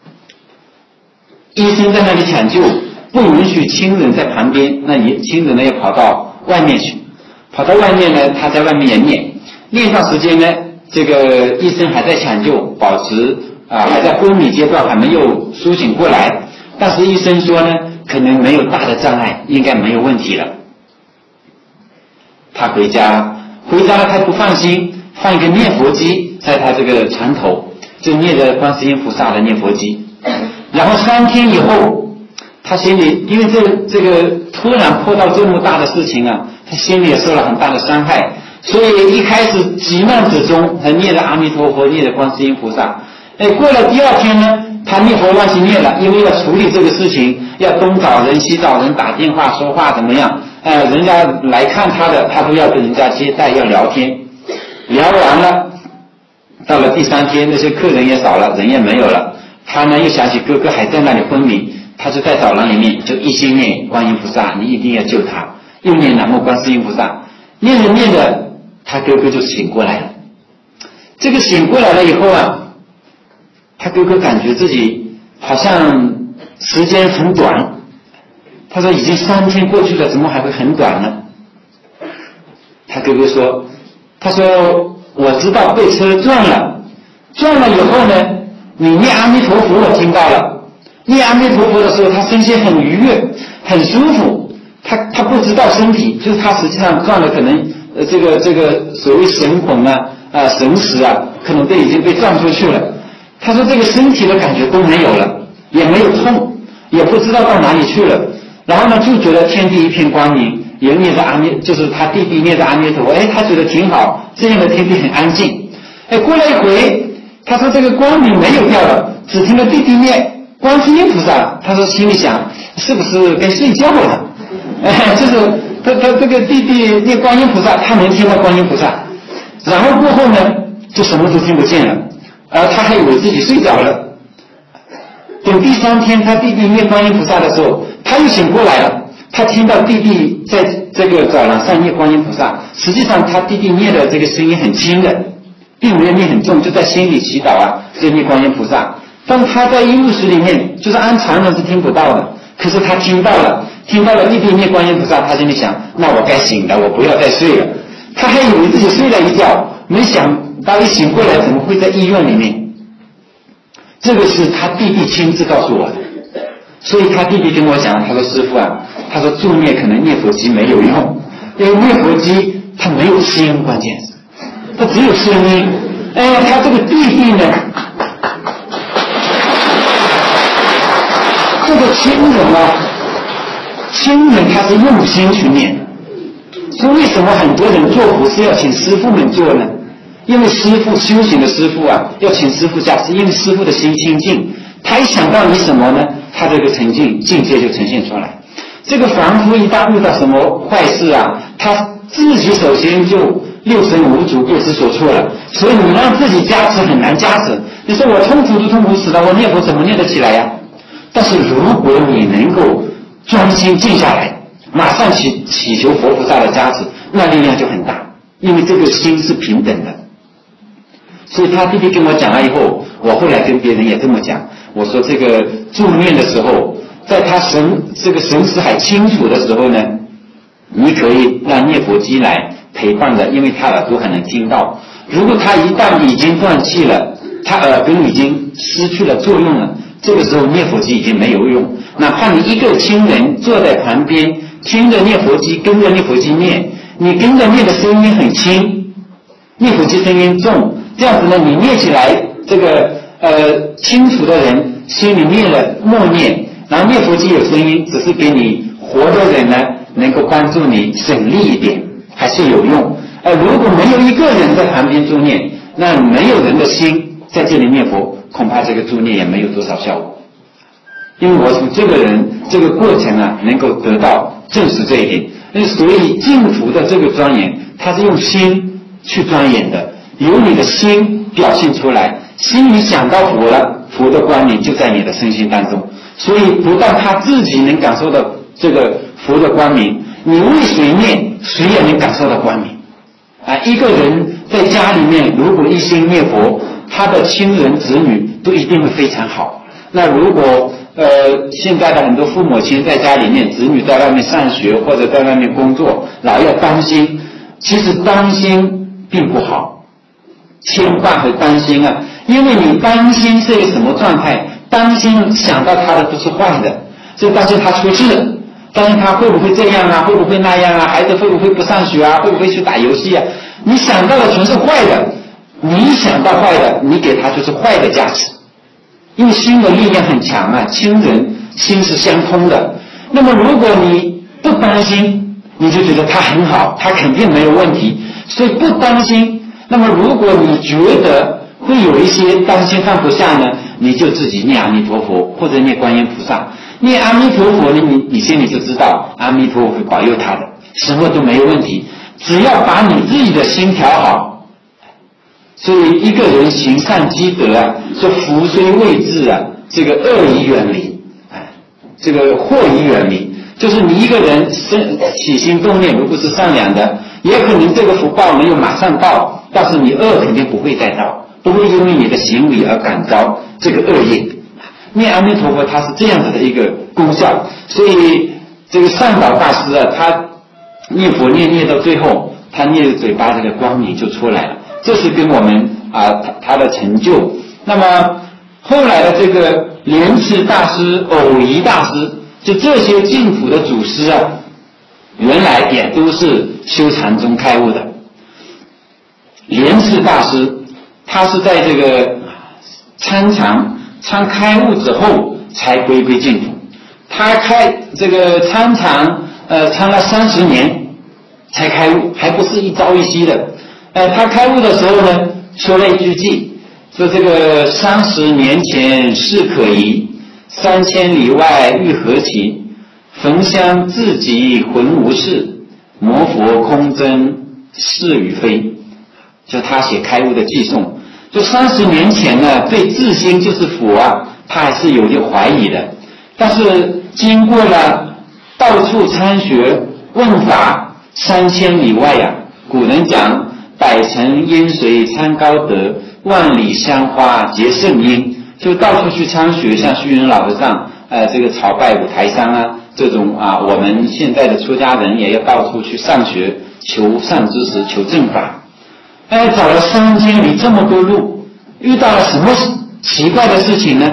Speaker 2: 医生在那里抢救，不允许亲人在旁边，那也亲人呢要跑到外面去，跑到外面呢，他在外面也念，念上时间呢，这个医生还在抢救，保持啊、呃、还在昏迷阶段，还没有苏醒过来，但是医生说呢，可能没有大的障碍，应该没有问题了。他回家，回家了他不放心，放一个念佛机在他这个床头，就念着观世音菩萨的念佛机。然后三天以后，他心里因为这这个突然碰到这么大的事情啊，他心里也受了很大的伤害，所以一开始急难之中，他念着阿弥陀佛，念着观世音菩萨。哎，过了第二天呢，他念佛忘记念了，因为要处理这个事情，要东找人西找人，打电话说话怎么样？呃，人家来看他的，他都要跟人家接待，要聊天。聊完了，到了第三天，那些客人也少了，人也没有了。他呢又想起哥哥还在那里昏迷，他就在走廊里面就一心念观音菩萨，你一定要救他，又念南无观世音菩萨，念着念着，他哥哥就醒过来了。这个醒过来了以后啊，他哥哥感觉自己好像时间很短，他说已经三天过去了，怎么还会很短呢？他哥哥说，他说我知道被车撞了，撞了以后呢，你念阿弥陀佛我听到了，念阿弥陀佛的时候他身心很愉悦很舒服，他他不知道身体，就是他实际上撞了可能呃这个这个所谓神魂啊啊、呃、神识啊可能都已经被撞出去了。他说这个身体的感觉都没有了，也没有痛，也不知道到哪里去了，然后呢就觉得天地一片光明，也念着阿弥，就是他弟弟念着阿弥陀佛，哎，他觉得挺好，这样的天地很安静。哎，过了一回，他说这个光明没有掉了，只听到弟弟念观世音菩萨，他说心里想是不是该睡觉了？哎，就是他他这个弟弟念观音菩萨，他能听到观音菩萨，然后过后呢就什么都听不见了，而他还以为自己睡着了。等第三天他弟弟念观音菩萨的时候，他又醒过来了，他听到弟弟在这个走廊上念观音菩萨，实际上他弟弟念的这个声音很轻的，并没有念很重，就在心里祈祷啊，就念观音菩萨。当他在医务室里面，就是按常人是听不到的，可是他听到了，听到了弟弟念观音菩萨，他心里想，那我该醒了，我不要再睡了。他还以为自己睡了一觉，没想到一醒过来怎么会在医院里面。这个是他弟弟亲自告诉我的，所以他弟弟跟我讲，他说师父啊，他说助念可能念佛机没有用，因为念佛机它没有心，关键是它只有声音。哎，他这个弟弟呢，这个亲人啊，亲人他是用心去念，所以为什么很多人做佛是要请师父们做呢？因为师父修行的师父啊，要请师父加持，因为师父的心清净，他一想到你什么呢，他这个沉静境界就呈现出来。这个凡夫一旦遇到什么坏事啊，他自己首先就六神无主，不知所措了。所以你让自己加持很难加持。你说我痛苦都痛苦死了，我念佛怎么念得起来呀？但是如果你能够专心静下来，马上祈祈求佛菩萨的加持，那力量就很大，因为这个心是平等的。所以他弟弟跟我讲了以后，我后来跟别人也这么讲，我说这个助念的时候，在他神这个神识还清楚的时候呢，你可以让念佛机来陪伴着，因为他耳朵还能听到。如果他一旦已经断气了，他耳根已经失去了作用了，这个时候念佛机已经没有用。哪怕你一个亲人坐在旁边听着念佛机，跟着念佛机念，你跟着念的声音很轻，念佛机声音重，这样子呢，你念起来这个呃清楚的人心里念了默念，然后念佛机有声音，只是给你活的人呢能够帮助你省力一点，还是有用。呃，如果没有一个人在旁边助念，那没有人的心在这里念佛，恐怕这个助念也没有多少效果。因为我从这个人这个过程啊，能够得到证实这一点。那所以净土的这个庄严，它是用心去庄严的，由你的心表现出来，心里想到佛了，佛的光明就在你的身心当中。所以不但他自己能感受到这个佛的光明，你为谁念，谁也能感受到光明。啊，一个人在家里面如果一心念佛，他的亲人子女都一定会非常好。那如果呃现在的很多父母亲在家里面，子女在外面上学或者在外面工作，老要担心，其实担心并不好，牵挂和担心啊，因为你担心是一个什么状态？担心想到他的都是坏的，就担心他出事了，担心他会不会这样啊，会不会那样啊，孩子会不会不上学啊，会不会去打游戏啊？你想到的全是坏的，你想到坏的，你给他就是坏的价值。因为心的力量很强啊，亲人心是相通的。那么如果你不担心，你就觉得他很好，他肯定没有问题，所以不担心。那么如果你觉得会有一些担心放不下呢，你就自己念阿弥陀佛或者念观音菩萨。念阿弥陀佛呢，你你心里就知道阿弥陀佛会保佑他的，什么都没有问题，只要把你自己的心调好。所以一个人行善积德啊，说福虽未至啊，这个恶已远离，哎，这个祸已远离。就是你一个人生起心动念，如果是善良的，也可能这个福报没有马上到，但是你恶肯定不会再到，不会因为你的行为而感召这个恶业。念阿弥陀佛，它是这样子的一个功效。所以这个善导大师啊，他念佛念念到最后，他念的嘴巴这个光明就出来了。这是跟我们啊他他的成就。那么后来的这个莲池大师、藕益大师，就这些净土的祖师啊，原来也都是修禅宗开悟的。莲池大师他是在这个参禅参开悟之后才归归净土，他开这个参禅呃参了三十年才开悟，还不是一朝一夕的。呃，他开悟的时候呢，说了一句偈，说这个三十年前事可疑， 三千里外欲何其？焚香自己浑无事，摩佛空真是与非。就他写开悟的寄颂，就三十年前呢，对自心就是佛啊，他还是有点怀疑的。但是经过了到处参学问法，三千里外呀、啊，古人讲百城烟水参高德，万里香花结圣音，就到处去参学，像虚云老和尚，呃，这个朝拜五台山啊，这种啊，我们现在的出家人也要到处去上学，求善知识，求正法。哎，走了三千里这么多路，遇到了什么奇怪的事情呢？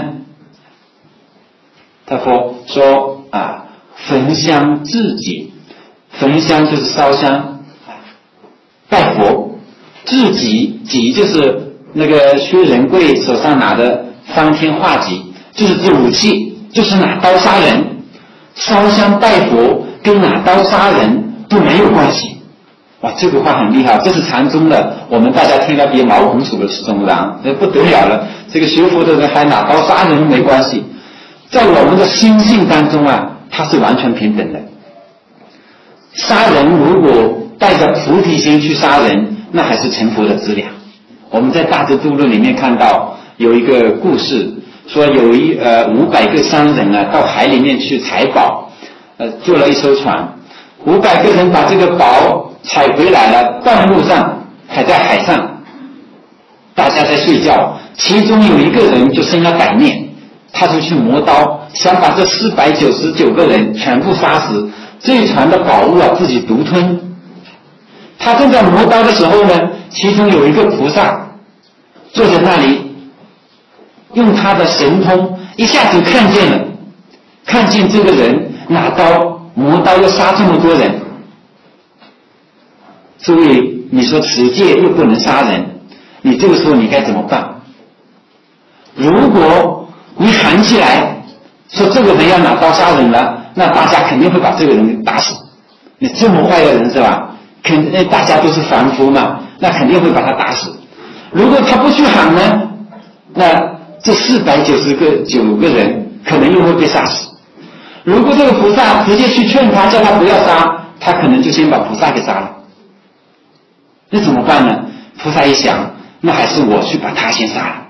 Speaker 2: 他说说啊，焚香自己，焚香就是烧香，拜佛，自己己就是那个薛仁贵手上拿的方天画戟，就是这武器，就是拿刀杀人。烧香拜佛跟拿刀杀人都没有关系。哇，这个话很厉害，这是禅宗的，我们大家听了比毛孔鼠的中郎，那不得了了。这个学佛的人还拿刀杀人没关系，在我们的心性当中啊，它是完全平等的。杀人如果带着菩提心去杀人，那还是成佛的资粮。我们在《大智度论》里面看到有一个故事，说有一呃五百个商人啊，到海里面去采宝，呃，坐了一艘船，五百个人把这个宝采回来了，半路上还在海上，大家在睡觉，其中有一个人就生了歹念，他就去磨刀，想把这四百九十九个人全部杀死，这一船的宝物啊自己独吞。他正在磨刀的时候呢，其中有一个菩萨坐在那里，用他的神通一下子看见了，看见这个人拿刀磨刀要杀这么多人。诸位，你说持戒又不能杀人，你这个时候你该怎么办？如果你喊起来说这个人要拿刀杀人了，那大家肯定会把这个人打死。你这么坏的人是吧？肯定大家都是凡夫嘛，那肯定会把他打死。如果他不去喊呢，那这四百九十个九个人可能又会被杀死。如果这个菩萨直接去劝他，叫他不要杀，他可能就先把菩萨给杀了。那怎么办呢？菩萨一想，那还是我去把他先杀了。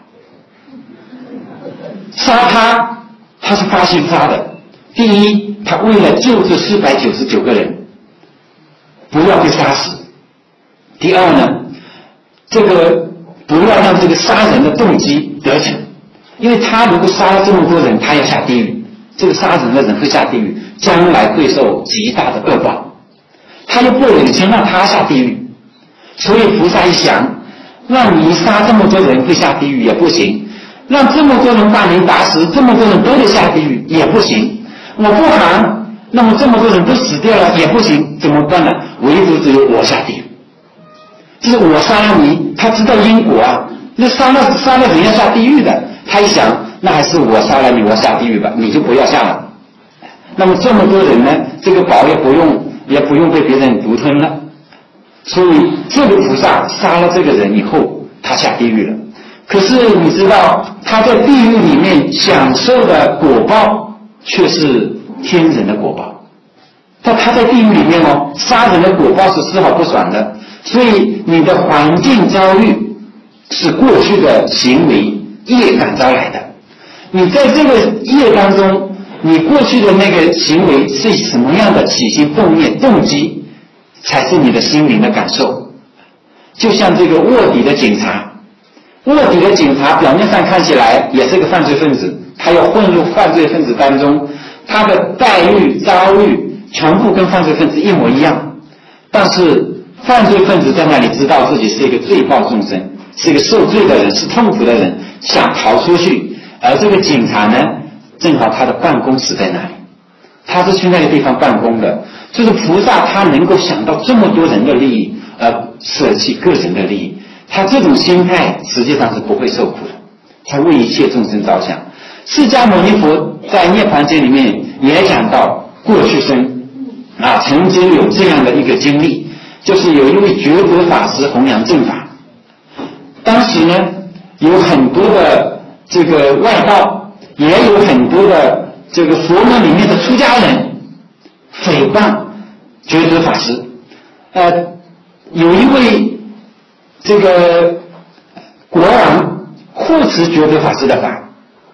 Speaker 2: 杀他，他是发心杀的。第一，他为了救这四百九十九个人，不要被杀死。第二呢，这个不要让这个杀人的动机得逞，因为他如果杀了这么多人，他要下地狱，这个杀人的人会下地狱，将来会受极大的恶报。他又不忍心让他下地狱，所以菩萨一想，让你杀这么多人会下地狱也不行，让这么多人把你打死，这么多人都得下地狱也不行。我不喊，那么这么多人都死掉了也不行，怎么办呢？唯独只有我下地狱。就是我杀了你，他知道因果啊，那杀了杀了人要下地狱的，他一想，那还是我杀了你，我下地狱吧，你就不要下了。那么这么多人呢，这个宝也不用也不用被别人独吞了。所以这个菩萨杀了这个人以后，他下地狱了。可是你知道他在地狱里面享受的果报却是天人的果报。但他在地狱里面哦，杀人的果报是丝毫不爽的。所以你的环境遭遇是过去的行为业感招来的。你在这个业当中，你过去的那个行为是什么样的起心动念动机，才是你的心灵的感受。就像这个卧底的警察，卧底的警察表面上看起来也是个犯罪分子，他要混入犯罪分子当中，他的待遇遭遇全部跟犯罪分子一模一样。但是犯罪分子在那里知道自己是一个罪报众生，是一个受罪的人，是痛苦的人，想逃出去。而这个警察呢，正好他的办公室在那里，他是去那个地方办公的。就是菩萨他能够想到这么多人的利益，而舍弃个人的利益，他这种心态实际上是不会受苦的，他为一切众生着想。释迦牟尼佛在涅槃经里面也讲到，过去生啊曾经有这样的一个经历，就是有一位觉德法师弘扬正法，当时呢有很多的这个外道
Speaker 3: 也有很多的这个佛门里面的出家人诽谤觉德法师。呃，有一位这个国王护持觉德法师的法，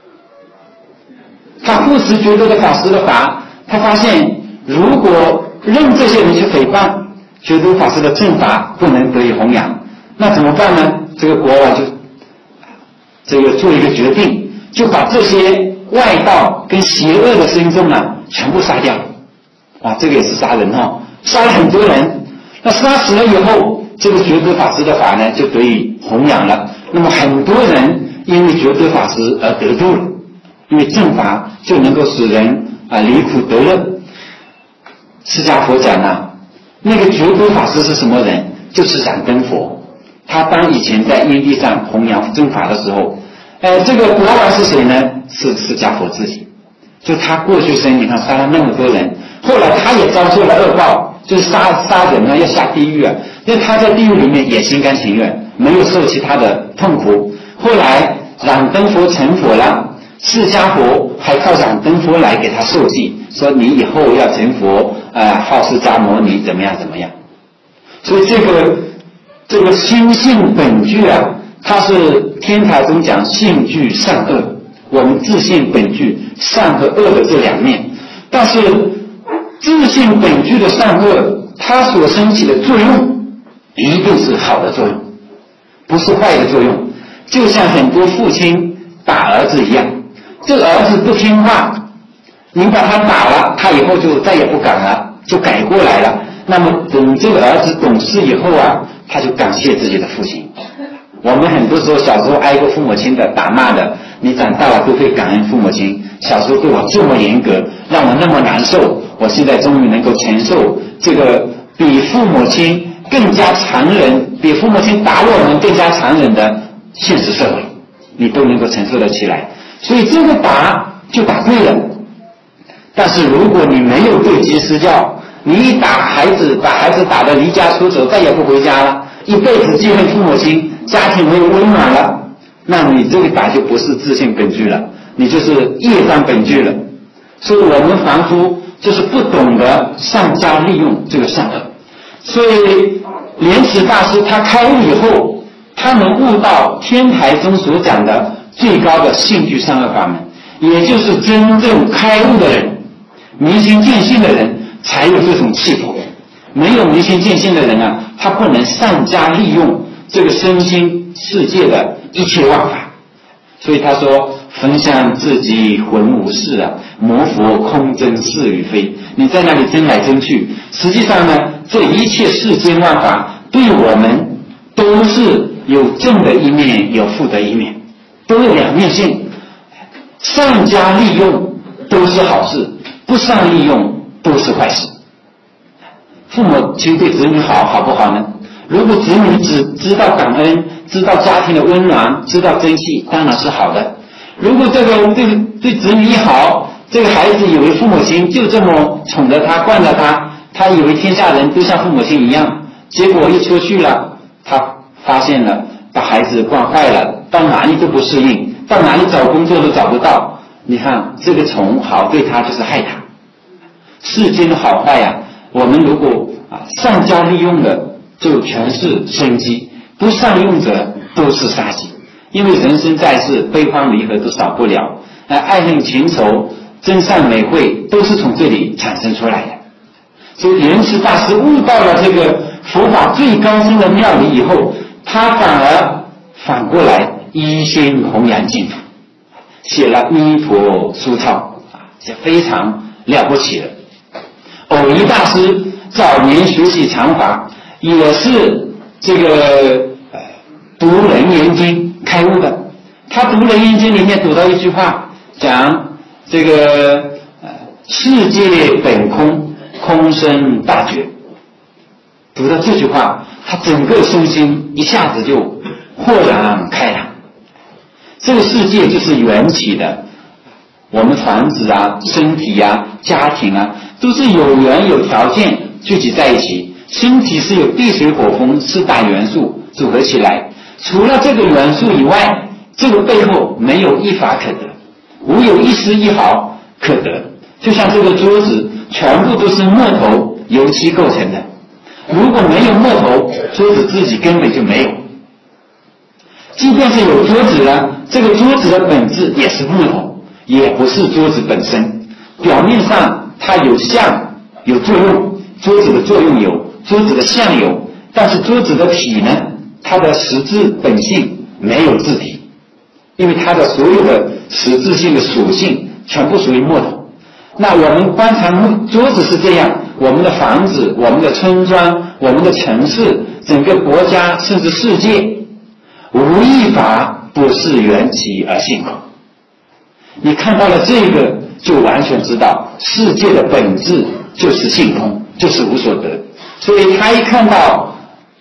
Speaker 3: 他护持觉德的法师的法，他发现如果任这些人去诽谤觉德法师的正法不能得以弘扬，那怎么办呢？这个国王就这个做一个决定，就把这些外道跟邪恶的僧众啊全部杀掉。啊，这个也是杀人哦，杀了很多人。那杀死了以后，这个觉德法师的法呢就得以弘扬了。那么很多人因为觉德法师而得度了，因为正法就能够使人啊离苦得乐。释迦佛讲啊，那个觉德法师是什么人？就是燃灯佛。他当以前在因地上弘扬正法的时候，呃，这个国王是谁呢？是释迦佛自己。就他过去生，你看杀了那么多人，后来他也遭受了恶报，就是杀杀人呢要下地狱啊。因为他在地狱里面也心甘情愿，没有受其他的痛苦。后来燃灯佛成佛了，释迦佛还靠燃灯佛来给他受记，说你以后要成佛，呃，号释迦牟尼怎么样怎么样。所以这个这个心性本具啊，它是天台中讲性具善恶，我们自性本具善和恶的这两面。但是自性本具的善恶，它所生起的作用一定是好的作用，不是坏的作用。就像很多父亲打儿子一样，这个儿子不听话，你把他打了，他以后就再也不敢了，就改过来了。那么等这个儿子懂事以后啊，他就感谢自己的父亲。我们很多时候小时候挨过父母亲的打骂的，你长大了都会感恩父母亲，小时候对我这么严格，让我那么难受，我现在终于能够承受这个比父母亲更加残忍，比父母亲打我们更加残忍的现实社会，你都能够承受得起来。所以这个打就打对了。但是如果你没有对机施教，你一打孩子，把孩子打得离家出走，再也不回家了，一辈子记恨父母亲，家庭没有温暖了，那你这个打就不是自性本具了，你就是业障本具了。所以我们凡夫就是不懂得善加利用这个善恶。所以莲池大师他开悟以后，他能悟到天台中所讲的最高的性具善恶法门，也就是真正开悟的人，明心见性的人才有这种气魄。没有明心见性的人啊，他不能善加利用这个身心世界的一切万法。所以他说分享自己浑无事啊，魔佛空争是与非。你在那里争来争去，实际上呢，这一切世间万法对我们都是有正的一面，有负的一面，都有两面性。善加利用都是好事，不善利用都是坏事。父母亲对子女好好不好呢？如果子女只知道感恩，知道家庭的温暖，知道珍惜，当然是好的。如果这个对对子女一好，这个孩子以为父母亲就这么宠着他，惯着他，他以为天下人都像父母亲一样，结果一出去了，他发现了把孩子惯坏了，到哪里都不适应，到哪里找工作都找不到。你看这个宠好对他就是害他。世间的好坏呀、啊，我们如果啊善加利用的，就全是生机；不善用者都是杀机。因为人生在世，悲欢离合都少不了，呃，爱恨情仇、真善美慧都是从这里产生出来的。所以莲池大师悟到了这个佛法最高深的妙理以后，他反而反过来一心弘扬净土，写了《弥陀书钞》啊，这非常了不起的。偶一大师早年学习禅法，也是这个呃读《楞严经》开悟的。他读《楞严经》里面读到一句话，讲这个呃世界本空，空生大觉。读到这句话，他整个身心一下子就豁然开朗。这个世界就是缘起的，我们房子啊、身体啊、家庭啊，都是有缘有条件聚集在一起。身体是由地水火风四大元素组合起来，除了这个元素以外，这个背后没有一法可得， 无有一丝一毫可得。就像这个桌子全部都是木头油漆构成的，如果没有木头，桌子自己根本就没有。即便是有桌子呢，这个桌子的本质也是木头，也不是桌子本身。表面上它有相有作用，桌子的作用有，桌子的相有，但是桌子的体呢，它的实质本性没有自体，因为它的所有的实质性的属性全部属于木头。那我们观察桌子是这样，我们的房子、我们的村庄、我们的城市、整个国家甚至世界，无一法不是缘起而性空。你看到了这个，就完全知道世界的本质就是性空，就是无所得。所以他一看到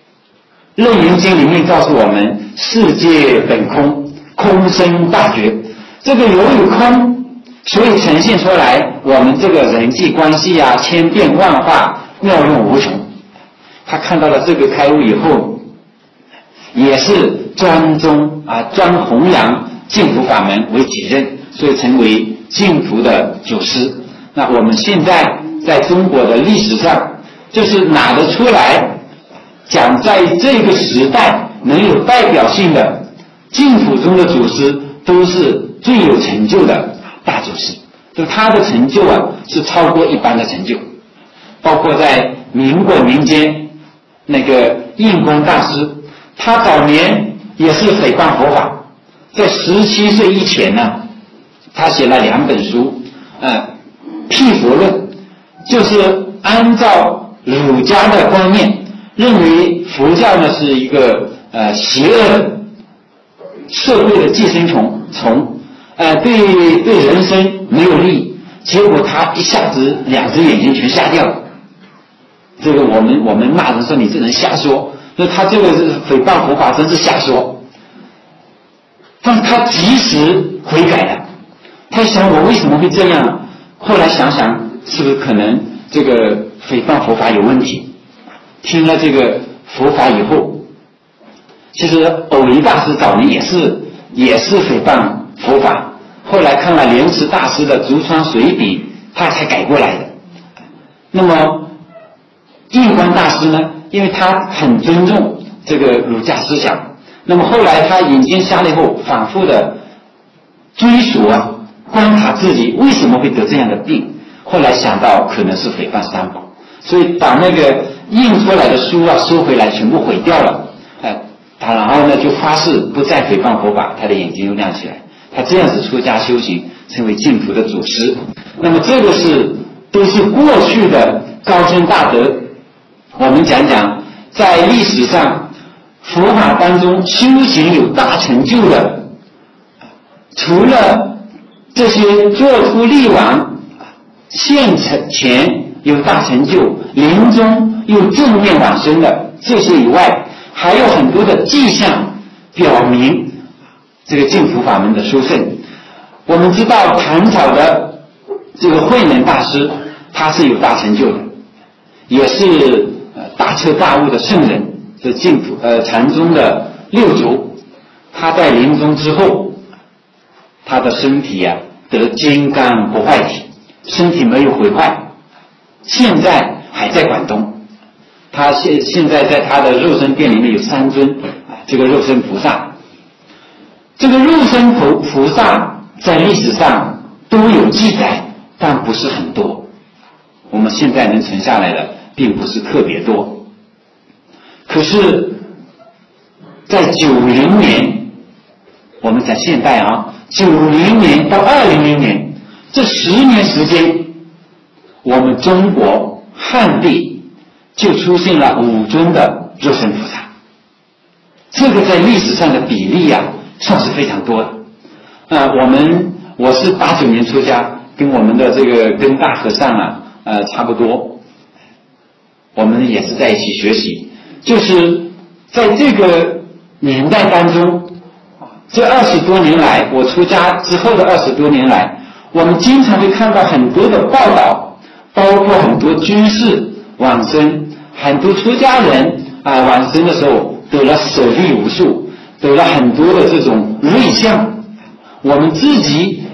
Speaker 3: 《楞严经》里面告诉我们世界本空，空生大觉，这个由于空，所以呈现出来我们这个人际关系啊，千变万化，妙用无穷。他看到了这个开悟以后，也是专宗啊，专弘扬净土法门为己任，所以成为净土的祖师。那我们现在在中国的历史上，就是拿得出来讲，在这个时代能有代表性的净土中的祖师，都是最有成就的大祖师。就他的成就啊，是超过一般的成就。包括在民国民间那个印光大师，他早年也是诽谤佛法，在十七岁以前呢，他写了两本书，呃，辟佛论，就是按照儒家的观念，认为佛教呢是一个呃邪恶的社会的寄生虫虫，呃，对对人生没有利益，结果他一下子两只眼睛全瞎掉了。这个我们我们骂人说你这人瞎说，那他这个是诽谤佛法，真是瞎说。但是他及时悔改了，他想我为什么会这样？后来想想，是不是可能这个诽谤佛法有问题？听了这个佛法以后，其实偶一大师早年也是也是诽谤佛法，后来看了莲池大师的竹窗随笔，他才改过来的。那么印光大师呢，因为他很尊重这个儒家思想，那么后来他眼睛瞎了以后，反复的追溯啊，观察自己为什么会得这样的病，后来想到可能是诽谤三宝，所以把那个印出来的书啊收回来，全部毁掉了。哎，他然后呢就发誓不再诽谤佛法，他的眼睛又亮起来，他这样子出家修行，成为净土的祖师。那么这个是都是过去的高僧大德。我们讲讲在历史上佛法当中修行有大成就的，除了这些做出力王现前有大成就，临终又正面往生的这些以外，还有很多的迹象表明这个净土法门的殊胜。我们知道唐朝的这个慧能大师，他是有大成就的，也是大彻大悟的圣人，是净土呃禅宗的六祖。他在临终之后，他的身体啊得金刚不坏体，身体没有毁坏，现在还在广东。他现现在在他的肉身殿里面有三尊啊，这个肉身菩萨。这个肉身菩菩萨在历史上都有记载，但不是很多。我们现在能存下来的并不是特别多。可是在九零年，我们讲现代啊，九零年到二零零年这十年时间，我们中国汉地就出现了五尊的肉身菩萨。这个在历史上的比例啊，算是非常多的。呃，我们我是八九年出家，跟我们的这个跟大和尚啊，呃，差不多。我们也是在一起学习，就是在这个年代当中，这二十多年来，我出家之后的二十多年来，我们经常会看到很多的报道，包括很多居士往生，很多出家人啊、呃、往生的时候得了舍利无数，得了很多的这种瑞相。我们自己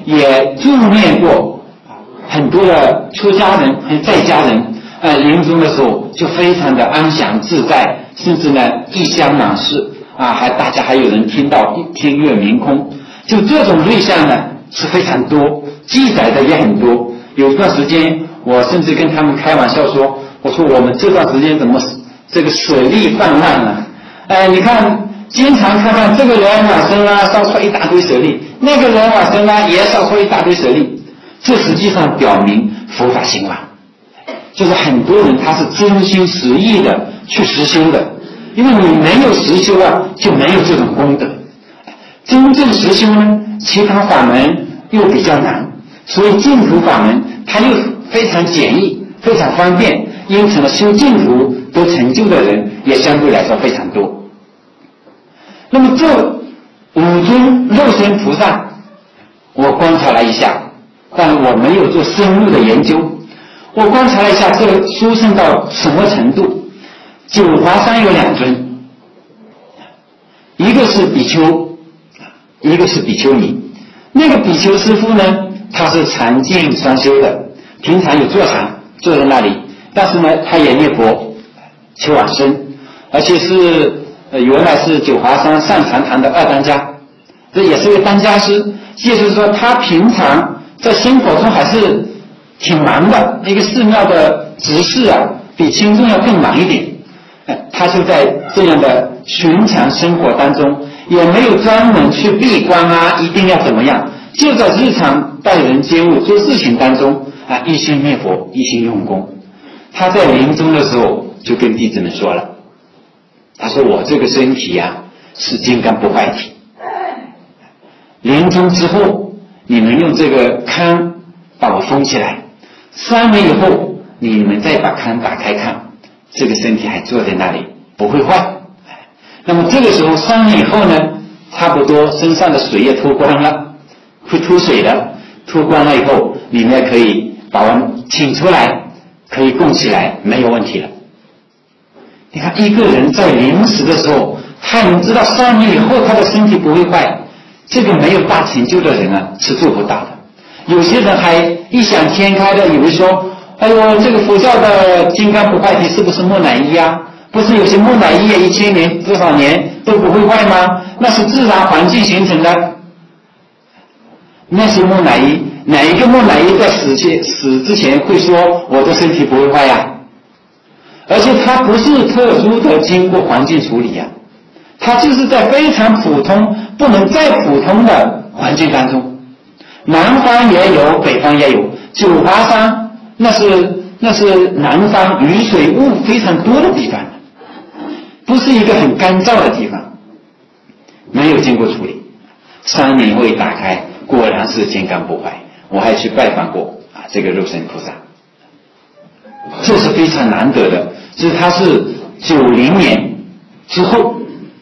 Speaker 3: 也助念过很多的出家人和在家人，呃，临终的时候就非常的安详自在，甚至呢异香满室啊，还大家还有人听到天乐鸣空，就这种瑞相呢是非常多，记载的也很多。有一段时间，我甚至跟他们开玩笑说，我说我们这段时间怎么这个舍利泛滥呢？呃，你看，经常看看这个人往生啊，烧出一大堆舍利，那个人往生啊，也烧出一大堆舍利。这实际上表明佛法兴旺，就是很多人他是真心实意的去实修的，因为你没有实修啊，就没有这种功德。真正实修呢，其他法门又比较难，所以净土法门它又非常简易，非常方便，因此呢，修净土得成就的人也相对来说非常多。那么这五尊肉身菩萨，我观察了一下，但我没有做深入的研究。我观察了一下，这个殊胜到什么程度？九华山有两尊，一个是比丘，一个是比丘尼。那个比丘师父呢，他是禅净双修的，平常有坐禅，坐在那里，但是呢，他也念佛求往生，而且是呃原来是九华山上禅堂的二当家，这也是个当家师。也就是说，他平常在生活中还是挺忙的，一个寺庙的执事啊，比亲众要更忙一点。他就在这样的寻常生活当中，也没有专门去闭关啊，一定要怎么样，就在日常待人接物做事情当中啊，一心念佛，一心用功。他在临终的时候就跟弟子们说了，他说我这个身体啊是金刚不坏体，临终之后你们用这个龛把我封起来，三年以后你们再把龛打开看，这个身体还坐在那里不会坏。那么这个时候三年以后呢，差不多身上的水也脱光了，会脱水的，脱光了以后你们可以把我请出来，可以供起来，没有问题了。你看一个人在临死的时候，他能知道三年以后他的身体不会坏，这个没有大成就的人啊是做不到的。有些人还异想天开的以为说，哎呦，这个佛教的金刚不坏体是不是木乃伊啊？不是有些木乃伊一千年多少年都不会坏吗？那是自然环境形成的。那些木乃伊，哪一个木乃伊在死前死之前会说我的身体不会坏呀？而且它不是特殊的经过环境处理呀，它就是在非常普通不能再普通的环境当中，南方也有，北方也有。九华山那是那是南方雨水雾非常多的地方，不是一个很干燥的地方，没有经过处理。三年以后一打开，果然是金刚不坏。我还去拜访过啊这个肉身菩萨，这是非常难得的。就是他是九零年之后，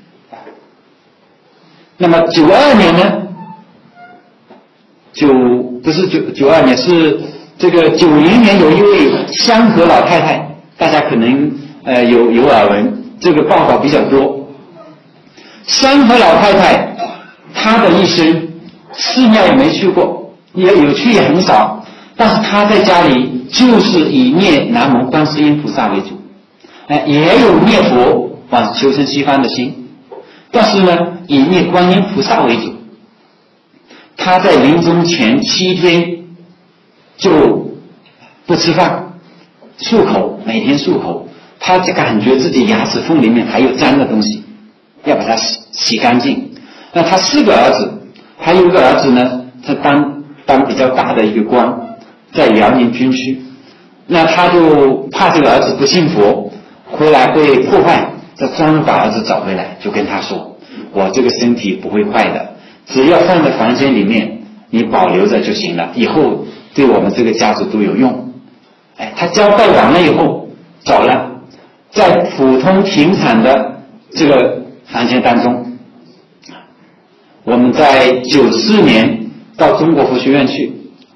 Speaker 3: 那么九二年呢？九不是九九二年，是这个九零年有一位香河老太太，大家可能呃有有耳闻，这个报道比较多。香河老太太她的一生寺庙也没去过，也有去也很少，但是她在家里就是以念南无观世音菩萨为主，哎，也有念佛往求生西方的心，但是呢以念观音菩萨为主。他在临终前七天就不吃饭，漱口，每天漱口，他就感觉自己牙齿缝里面还有脏的东西，要把它洗洗干净。那他四个儿子，还有一个儿子呢，他当当比较大的一个官，在辽宁军区。那他就怕这个儿子不信佛，回来会破坏，就专门把儿子找回来，就跟他说：“我这个身体不会坏的。”只要放在房间里面，你保留着就行了，以后对我们这个家族都有用。哎，他交代完了以后走了，在普通平常的这个房间当中，我们在九四年到中国佛学院去，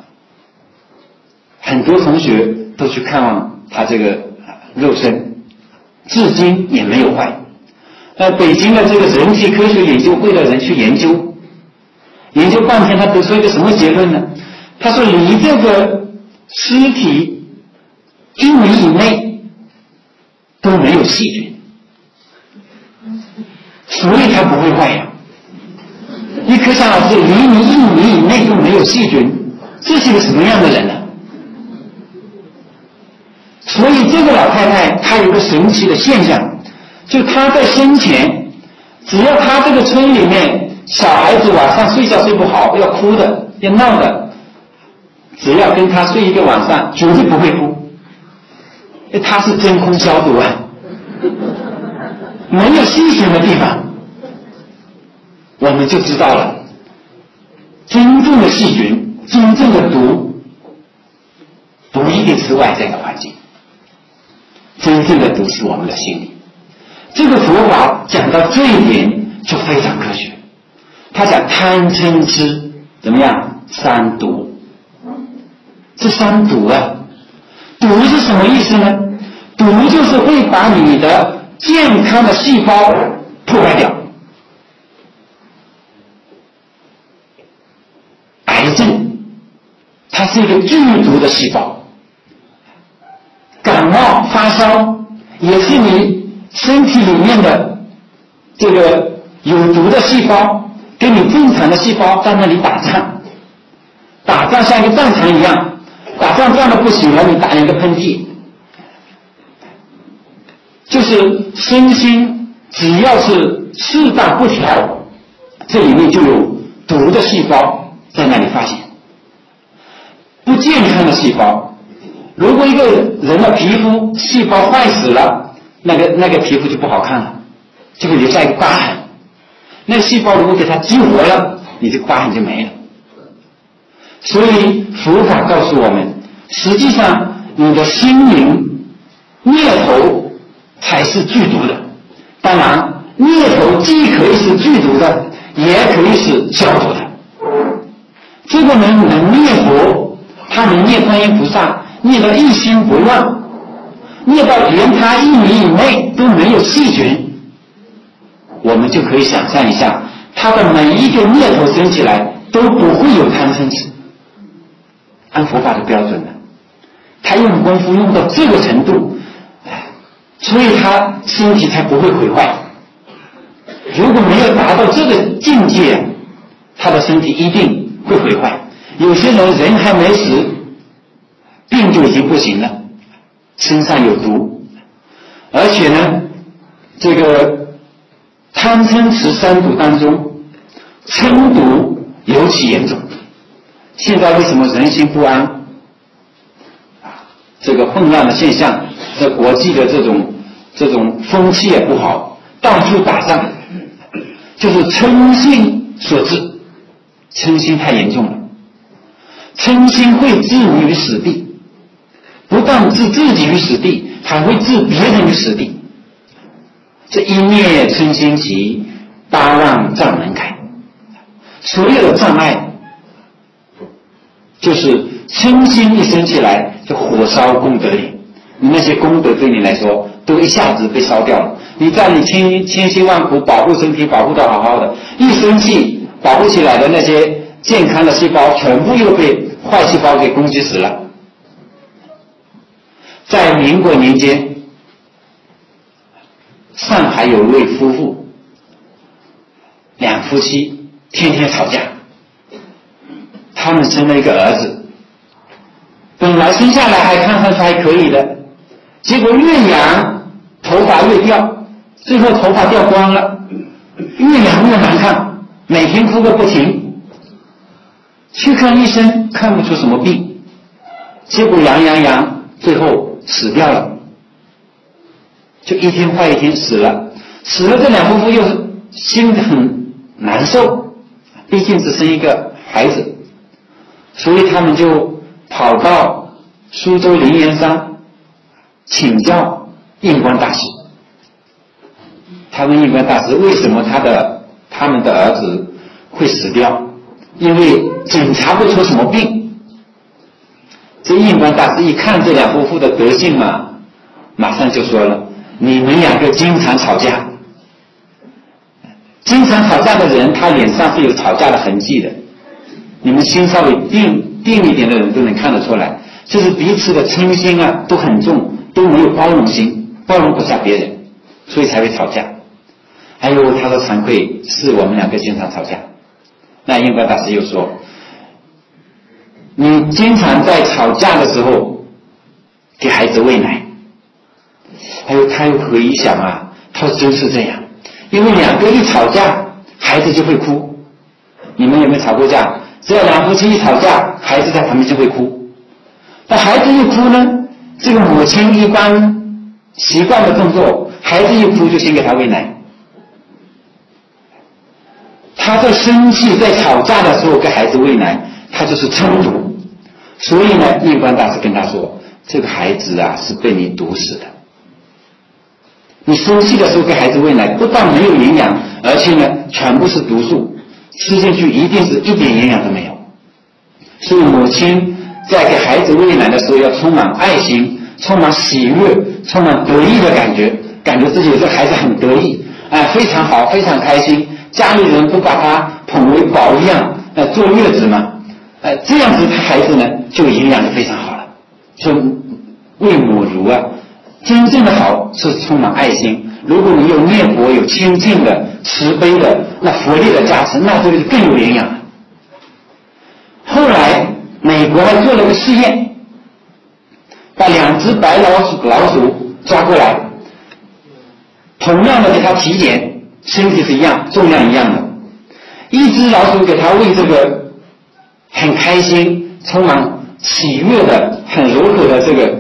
Speaker 3: 很多同学都去看望他这个肉身，至今也没有坏。呃，北京的这个人体科学研究会的人去研究， 研究半天，他得出一个什么结论呢？他说离这个尸体一米以内都没有细菌，所以它不会坏呀。你可想而知，离你一米以内都没有细菌，这是个什么样的人呢？所以这个老太太她有个神奇的现象，就她在生前，只要她这个村里面小孩子晚上睡觉睡不好要哭的要闹的，只要跟她睡一个晚上绝对不会哭，她是真空消毒啊，没有细菌的地方，我们就知道了，真正的细菌真正的毒不一定是外在的环境，真正的毒是我们的心理。这个佛法讲到这一点就非常科学，他讲贪嗔痴怎么样？三毒。这三毒啊，毒是什么意思呢？毒就是会把你的健康的细胞破坏掉。癌症它是一个剧毒的细胞，感冒发烧也是你身体里面的这个有毒的细胞跟你正常的细胞在那里打仗，打仗像一个战场一样，打仗仗的不行了，你打一个喷嚏，就是身心只要是四大不调，这里面就有毒的细胞在那里发现。不健康的细胞，如果一个人的皮肤细胞坏死了，那个那个皮肤就不好看了，就会留下一个疤痕。那个细胞如果给它激活了，你这个疤痕就没了。所以佛法告诉我们，实际上你的心灵念头才是剧毒的。当然念头既可以是剧毒的，也可以是消毒的。这个人能念佛，他能念观音菩萨，念到一心不乱，念到连他一米以内都没有细菌，我们就可以想象一下，他的每一个念头升起来都不会有贪嗔痴。按佛法的标准呢，他用功夫用到这个程度，所以他身体才不会毁坏。如果没有达到这个境界，他的身体一定会毁坏。有些人人还没死，病就已经不行了，身上有毒，而且呢，这个贪嗔痴三毒当中，嗔毒尤其严重。现在为什么人心不安？这个混乱的现象，这国际的这种这种风气也不好，到处打仗，就是嗔心所致。嗔心太严重了，嗔心会置你于死地，不但置自己于死地，还会置别人于死地。这一灭嗔心起，八让障门开。所有的障碍就是嗔心一升起来，就火烧功德林，你那些功德对你来说都一下子被烧掉了。你在你千千辛万苦保护身体保护得好好的，一生气保护起来的那些健康的细胞全部又被坏细胞给攻击死了。在民国年间，上海有一位夫妇，两夫妻天天吵架，他们生了一个儿子，本来生下来还看上去还可以的，结果越养头发越掉，最后头发掉光了，越养越难看，每天哭个不停，去看医生看不出什么病，结果养养养最后死掉了，就一天坏一天死了。死了，这两夫妇又心很难受，毕竟只生一个孩子，所以他们就跑到苏州灵岩山请教印光大师。他问印光大师，为什么他的他们的儿子会死掉？因为检查不出什么病。这印光大师一看这两夫妇的德性嘛，马上就说了，你们两个经常吵架，经常吵架的人他脸上是有吵架的痕迹的， 你们心稍微定定一点的人都能看得出来，就是彼此的嗔心啊都很重，都没有包容心，包容不下别人，所以才会吵架。还有他说惭愧，是我们两个经常吵架。那印光大师又说，你经常在吵架的时候给孩子喂奶。还有他又回想啊，他说真是这样，因为两个一吵架孩子就会哭。你们有没有吵过架？只要两夫妻一吵架，孩子在旁边就会哭。那孩子一哭呢，这个母亲一般习惯的动作，孩子一哭就先给他喂奶。他在生气在吵架的时候给孩子喂奶，他就是嗔毒。所以呢，印光大师跟他说，这个孩子啊是被你毒死的。你生气的时候给孩子喂奶，不但没有营养，而且呢全部是毒素，吃进去一定是一点营养都没有。所以母亲在给孩子喂奶的时候要充满爱心，充满喜悦，充满得意的感觉，感觉自己这个孩子很得意，哎、呃，非常好，非常开心。家里人都把他捧为宝一样，呃，坐月子嘛，呃，这样子他孩子呢就营养的非常好了。就喂母乳啊，真正的好是充满爱心。如果你有念佛、有清净的、慈悲的，那佛力的加持，那这个就更有营养了。后来美国还做了个试验，把两只白老鼠老鼠抓过来，同样的给它体检，身体是一样，重量一样的。一只老鼠给它喂这个很开心、充满喜悦的、很柔和的这个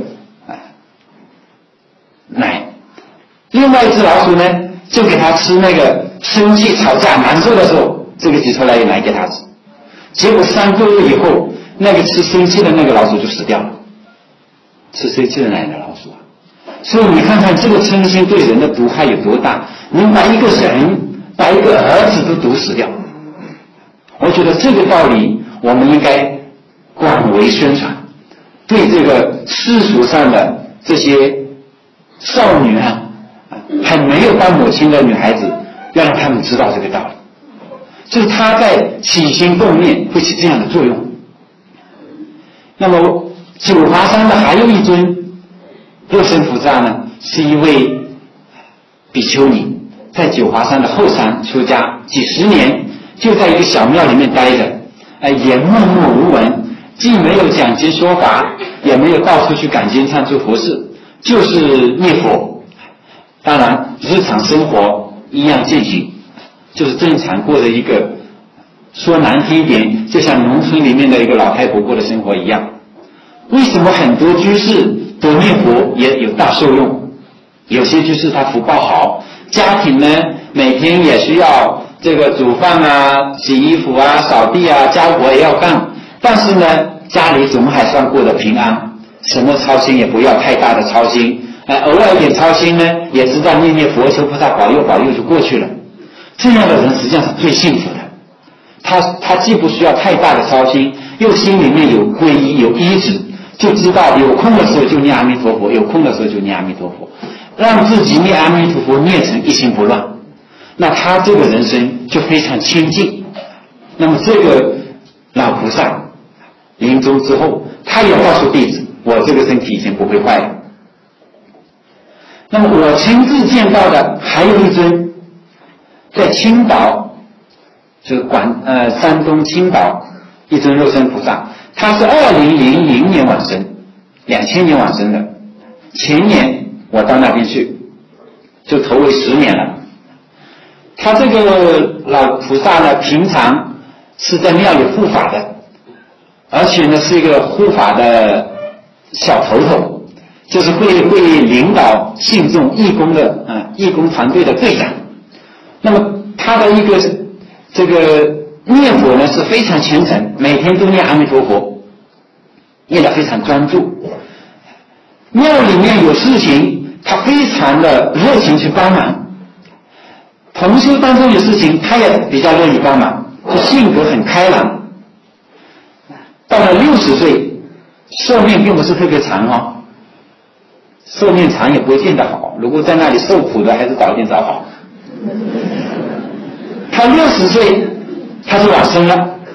Speaker 3: 奶，另外一只老鼠呢就给它吃那个生气吵架难受的时候，这个挤出来的奶给它吃。结果三个月以后，那个吃生气的那个老鼠就死掉了，吃生气的奶的老鼠啊。所以你看看这个嗔心对人的毒害有多大，能把一个人把一个儿子都毒死掉。我觉得这个道理我们应该广为宣传，对这个世俗上的这些少女啊，还没有当母亲的女孩子，要让他们知道这个道理，就是她在起心动念会起这样的作用。那么九华山的还有一尊肉身菩萨呢，是一位比丘尼，在九华山的后山出家几十年，就在一个小庙里面待着，呃，也默默无闻，既没有讲经说法，也没有到处去赶经唱做佛事，就是念佛。当然日常生活一样进行，就是正常过着一个，说难听一点，就像农村里面的一个老太婆过的生活一样。为什么很多居士都念佛也有大受用？有些居士他福报好，家庭呢每天也需要这个煮饭啊、洗衣服啊、扫地啊，家活也要干，但是呢家里总还算过得平安，什么操心也不要太大的操心，呃，偶尔一点操心呢也知道念念佛求菩萨保佑保佑就过去了。这样的人实际上是最幸福的，他他既不需要太大的操心，又心里面有皈依有依止，就知道有空的时候就念阿弥陀佛，有空的时候就念阿弥陀佛，让自己念阿弥陀佛念成一心不乱，那他这个人生就非常清净。那么这个老菩萨临终之后，他也告诉弟子，我这个身体已经不会坏了。那么我亲自见到的还有一尊在青岛，就是广呃山东青岛一尊肉身菩萨，他是二零零零年往生，两千年往生的。前年我到那边去，就头尾十年了。他这个老菩萨呢，平常是在庙里护法的，而且呢是一个护法的小头头，就是会会领导信众义工的啊、呃、义工团队的队长。那么他的一个这个念佛呢是非常虔诚，每天都念阿弥陀佛，念得非常专注。庙里面有事情，他非常的热情去帮忙。同修当中有事情，他也比较乐意帮忙，就性格很开朗。到了六十岁，寿命并不是特别长哦，寿命长也不会见得好。如果在那里受苦的，还是早点早好。他六十岁，他是往生了，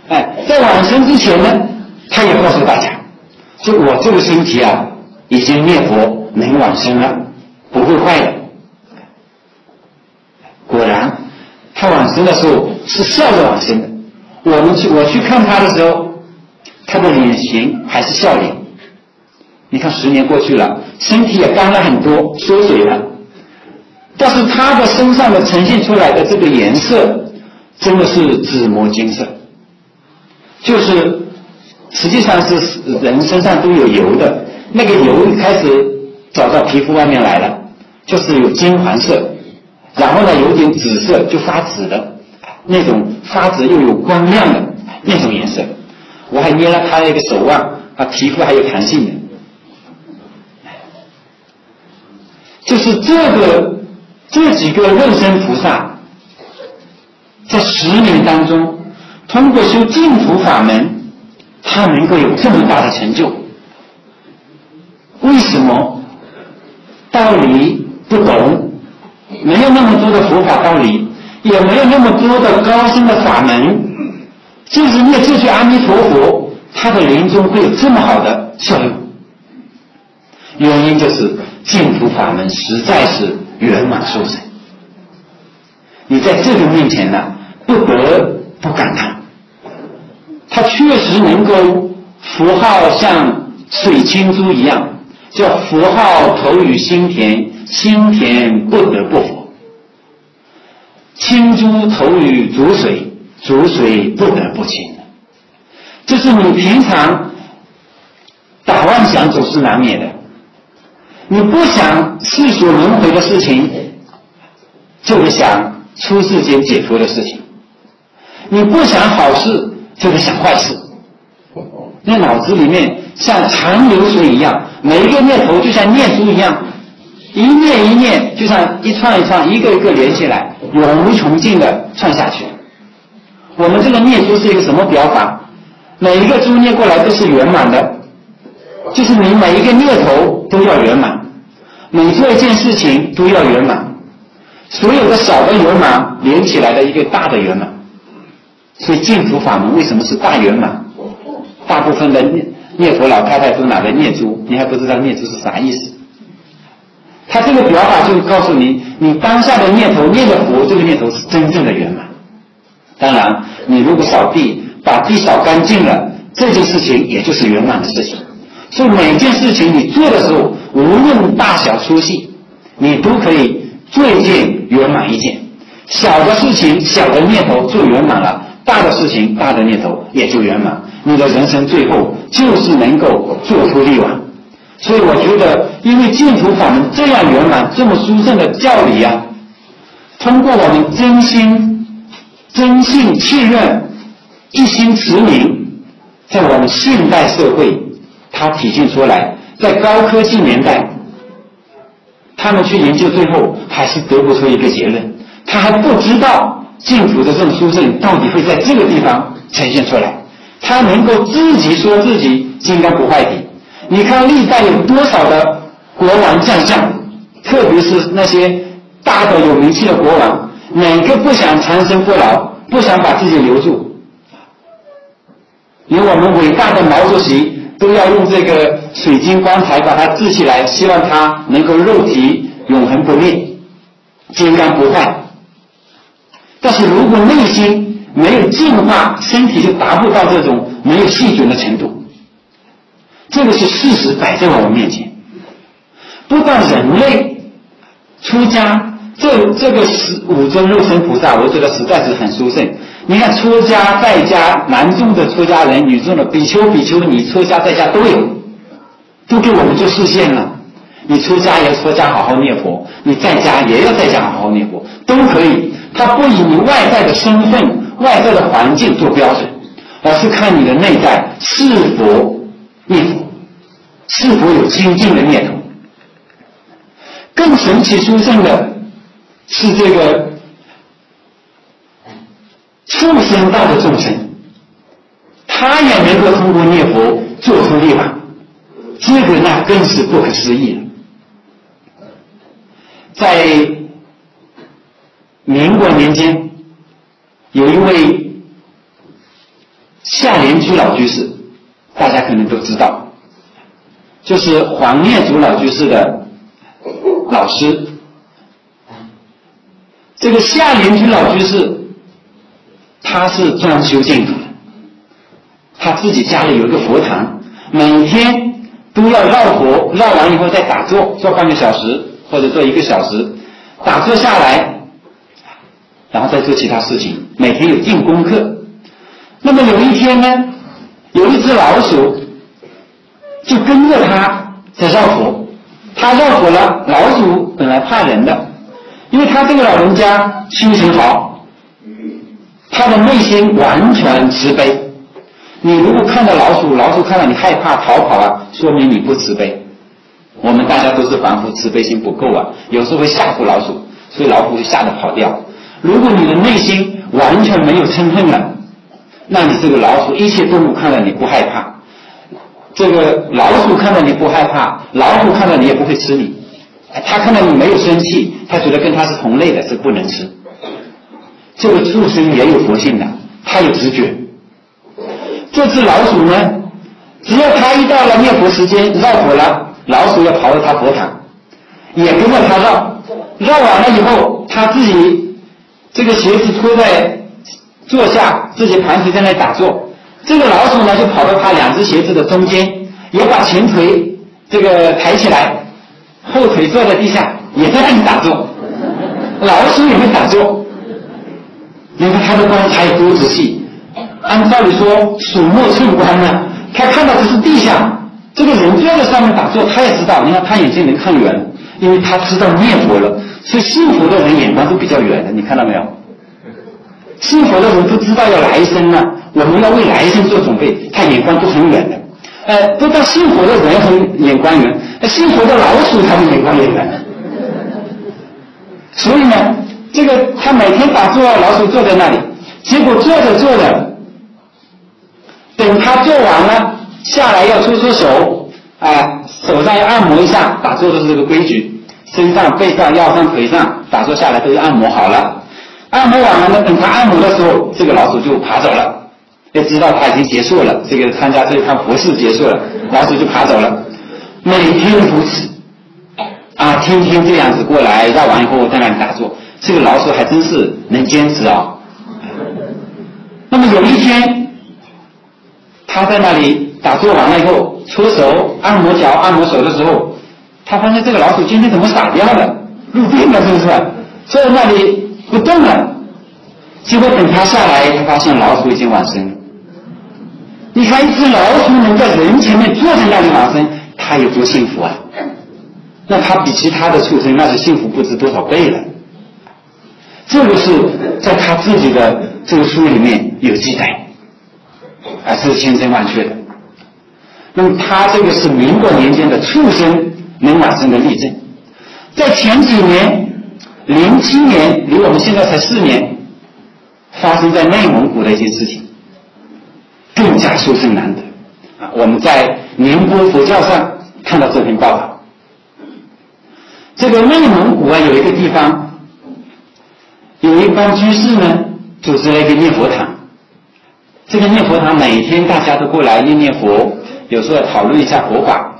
Speaker 3: 哎，在往生之前呢，他也告诉大家，说我这个身体啊，已经灭佛能往生了，不会坏的。果然，他往生的时候是笑着往生的。我们去我去看他的时候，他的脸型还是笑脸。你看十年过去了，身体也干了很多，缩水了，但是他的身上的呈现出来的这个颜色真的是紫磨金色，就是实际上是人身上都有油的，那个油开始找到皮肤外面来了，就是有金黄色，然后呢有点紫色，就发紫的那种，发紫又有光亮的那种颜色。我还捏了他那个手腕，啊，皮肤还有弹性的。就是这个这几个肉身菩萨，在十年当中，通过修净土法门，他能够有这么大的成就。为什么？道理不懂，没有那么多的佛法道理，也没有那么多的高深的法门，就是念这句阿弥陀佛，他的临终会有这么好的效用。原因就是净土法门实在是圆满殊胜，你在这个面前呢，不得不感叹，它确实能够佛号像水清珠一样，叫佛号投于心田，心田不得不佛；清珠投于浊水，浊水不得不清。这是你平常打妄想总是难免的。你不想世所轮回的事情，就会想出世间解脱的事情；你不想好事，就会想坏事。那脑子里面像长流水一样，每一个念头就像念珠一样，一念一念就像一串一串，一个一个连起来，永无穷尽的串下去。我们这个念珠是一个什么表法？每一个珠念过来都是圆满的，就是你每一个念头都要圆满，每做一件事情都要圆满，所有的小的圆满连起来的一个大的圆满。所以净土法门为什么是大圆满？大部分的念佛老太太都拿着念珠，你还不知道念珠是啥意思。他这个表法就告诉你，你当下的念头念的佛，这个念头是真正的圆满。当然你如果扫地把地扫干净了，这件事情也就是圆满的事情。所以每件事情你做的时候，无论大小粗细，你都可以做一件圆满一件。小的事情小的念头做圆满了，大的事情大的念头也就圆满，你的人生最后就是能够做出力往。所以我觉得因为净土法门这样圆满，这么殊胜的教理啊，通过我们真心真信切愿一心持名，在我们现代社会它体现出来。在高科技年代，他们去研究，最后还是得不出一个结论，他还不知道净土的这种殊胜到底会在这个地方呈现出来。他能够自己说自己金刚不坏体。你看历代有多少的国王将相，特别是那些大的有名气的国王，哪个不想长生不老，不想把自己留住？连我们伟大的毛主席都要用这个水晶棺材把它制起来，希望它能够肉体永恒不灭，金刚不坏。但是如果内心没有净化，身体就达不到这种没有细菌的程度。这个是事实摆在我们面前。不但人类出家，这这个十五尊肉身菩萨，我觉得实在是很殊胜。你看出家在家，男众的出家人，女众的比丘比丘尼，出家在家都有，都给我们做示现了。你出家也出家好好念佛，你在家也要在家好好念佛，都可以。他不以你外在的身份、外在的环境做标准，而是看你的内在是否念佛，是否有清净的念头。更神奇殊胜的是这个畜生道的众生，他也能够通过念佛做出力往，这个那更是不可思议了。在民国年间，有一位夏莲居老居士，大家可能都知道，就是黄念祖老居士的老师。这个夏莲居老居士，他是专修净土的，他自己家里有一个佛堂，每天都要绕佛，绕完以后再打坐，做半个小时或者做一个小时，打坐下来，然后再做其他事情，每天有进功课。那么有一天呢，有一只老鼠就跟着他在绕佛，他绕佛了，老鼠本来怕人的，因为他这个老人家修行好，他的内心完全慈悲。你如果看到老鼠，老鼠看到你害怕逃跑啊，说明你不慈悲。我们大家都是凡夫，慈悲心不够啊，有时候会吓唬老鼠，所以老虎会吓得跑掉。如果你的内心完全没有嗔恨了，那你这个老鼠，一切动物看到你不害怕，这个老鼠看到你不害怕，老虎看到你也不会吃你，他看到你没有生气，他觉得跟他是同类的，是不能吃。这个畜生也有佛性的，他有直觉。这只老鼠呢，只要他一到了念佛时间绕佛了，老鼠要跑到他佛堂，也跟着他绕，绕完了以后，他自己这个鞋子脱在坐下，自己盘腿在那里打坐。这个老鼠呢，就跑到他两只鞋子的中间，也把前腿这个抬起来，后腿坐在地下，也在那里打坐。老鼠也会打坐，你看他的观察有多仔细。按道理说鼠目寸光呢，他看到这是地下，这个人坐在上面打坐，他也知道，你看他眼睛能看远，因为他知道念佛了，所以信佛的人眼光都比较远的，你看到没有？信佛的人都知道要来生了，我们要为来生做准备，他眼光都很远的。呃，不知道信佛的人很眼光远，信佛的老鼠他们眼光也远。所以呢，这个他每天打坐，老鼠坐在那里，结果坐着坐着，等他做完了下来要搓搓手，啊、呃，手上要按摩一下，打坐的是这个规矩，身上、背上、腰上、腿上打坐下来都要按摩好了。按摩完了呢，等他按摩的时候，这个老鼠就爬走了，也知道他已经结束了，这个参加这一趟佛事结束了，老鼠就爬走了。每天如此啊，天天这样子过来，绕完以后在那里打坐，这个老鼠还真是能坚持啊。那么有一天他在那里打坐完了以后，搓手、按摩脚、按摩手的时候，他发现这个老鼠今天怎么傻掉了，入病了是不是？坐在那里不动了。结果等他下来，他发现老鼠已经往生了。你看一只老鼠能在人前面坐在那里往生，他有多幸福啊？那他比其他的畜生那是幸福不知多少倍了。这个是在他自己的这个书里面有记载，啊，是千真万确的。那么他这个是民国年间的畜生能往生的例证。在前几年，零七年，离我们现在才四年，发生在内蒙古的一件事情，更加殊胜难得啊！我们在宁波佛教上看到这篇报道。这个内蒙古啊，有一个地方，有一帮居士呢，组织了一个念佛堂。这个念佛堂每天大家都过来念念佛，有时候讨论一下佛法。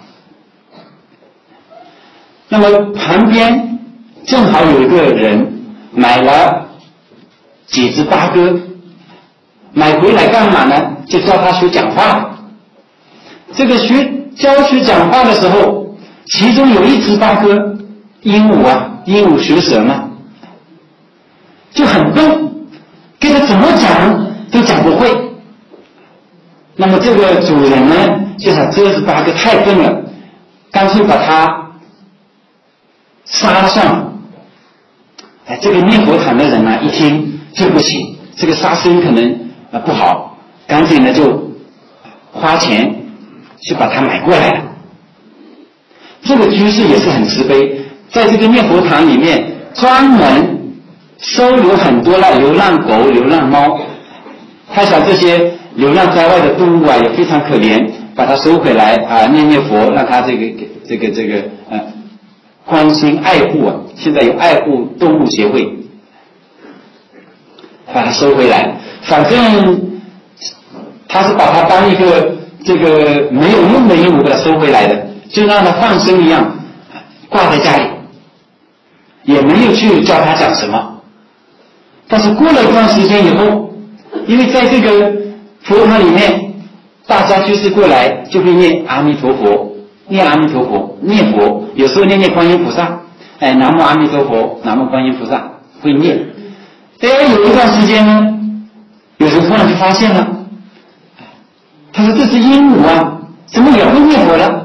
Speaker 3: 那么旁边正好有一个人买了几只八哥，买回来干嘛呢？就教他学讲话。这个学教学讲话的时候，其中有一只八哥，鹦鹉啊，鹦鹉学舌嘛，就很笨，跟他怎么讲都讲不会。那么这个主人呢，就想这只八哥太笨了，干脆把它杀上了。哎，这个念佛堂的人呢、啊，一听这不行，这个杀生可能啊不好，赶紧呢就花钱去把它买过来了。这个居士也是很慈悲，在这个念佛堂里面专门收留很多的流浪狗、流浪猫。他想这些流浪在外的动物啊也非常可怜，把它收回来啊，念念佛，让它这个这个这个呃关心爱护啊。现在有爱护动物协会，把它收回来。反正他是把它当一个这个没有用的鹦鹉把它收回来的，就让它放生一样挂在家里，也没有去教他讲什么。但是过了一段时间以后，因为在这个佛堂里面，大家就是过来就会念阿弥陀佛，念阿弥陀佛，念佛，有时候念念观音菩萨，哎，南无阿弥陀佛，南无观音菩萨，会念。哎，有一段时间呢，有人突然就发现了，他说这只鹦鹉啊，怎么也会念佛了？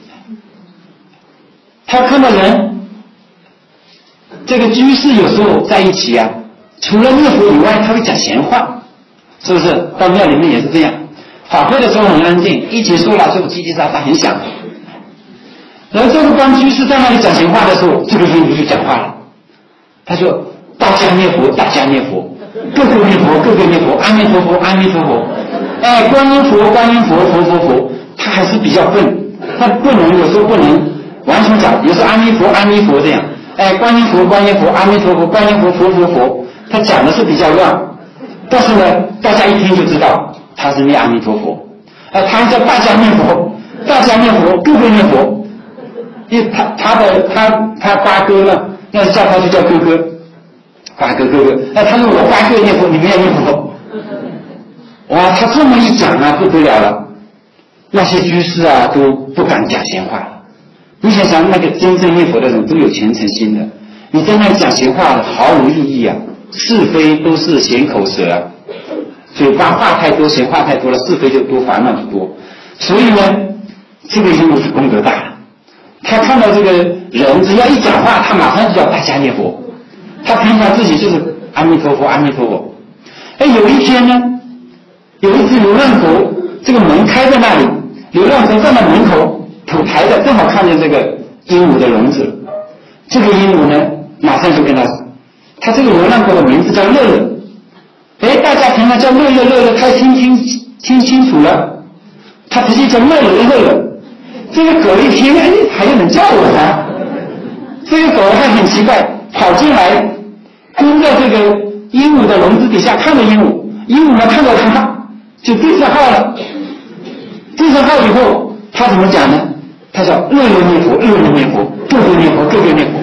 Speaker 3: 他看到人，这个居士有时候在一起啊，除了念佛以外，他会讲闲话，是不是？到庙里面也是这样，法会的时候很安静，一结束了之后叽叽喳喳很响。然后这个帮居士在那里讲闲话的时候，这个鹦鹉就讲话了，他说：“大家念佛，大家念佛，个个念佛，个个念佛，阿弥陀佛，阿弥陀佛。”哎，观音佛，观音佛，佛佛佛，他还是比较笨，他不能有时候不能完全讲，有时候阿弥陀，阿弥陀这样。哎，观音佛，观音佛，阿弥陀佛，观音佛，佛佛佛，他讲的是比较乱，但是呢，大家一听就知道他是念阿弥陀佛。哎，他叫大家念佛，大家念佛，个个念佛。因为他他的他他八哥呢，要是叫他就叫哥哥，八哥哥哥。哎，他说我八哥念佛，你们也念佛。哇，他这么一讲啊，不得了了，那些居士啊都不敢讲闲话了。你想想，那个真正念佛的人都有虔诚心的，你在那里讲闲话毫无意义啊，是非都是闲口舌啊，嘴巴话太多，闲话太多了，是非就多，烦恼就多。所以呢，这个鹦鹉是功德大了。他看到这个人只要一讲话，他马上就叫大家念佛，他平常自己就是阿弥陀佛，阿弥陀佛。哎，有一天呢，有一只流浪狗，这个门开在那里，流浪狗站在门口，头抬着，正好看见这个鹦鹉的笼子。这个鹦鹉呢，马上就跟他，他这个流浪狗的名字叫乐乐。哎，大家平常叫乐乐乐乐，他听听听清楚了，他直接叫乐乐乐乐。这个狗一听，哎，还有人叫我呢。这个狗还很奇怪，跑进来，跟在这个鹦鹉的笼子底下看着鹦鹉。鹦鹉呢看到他，就对上号了。对上号以后，他怎么讲呢？他叫乐乐念佛，乐乐念佛，个个念佛，个个念佛。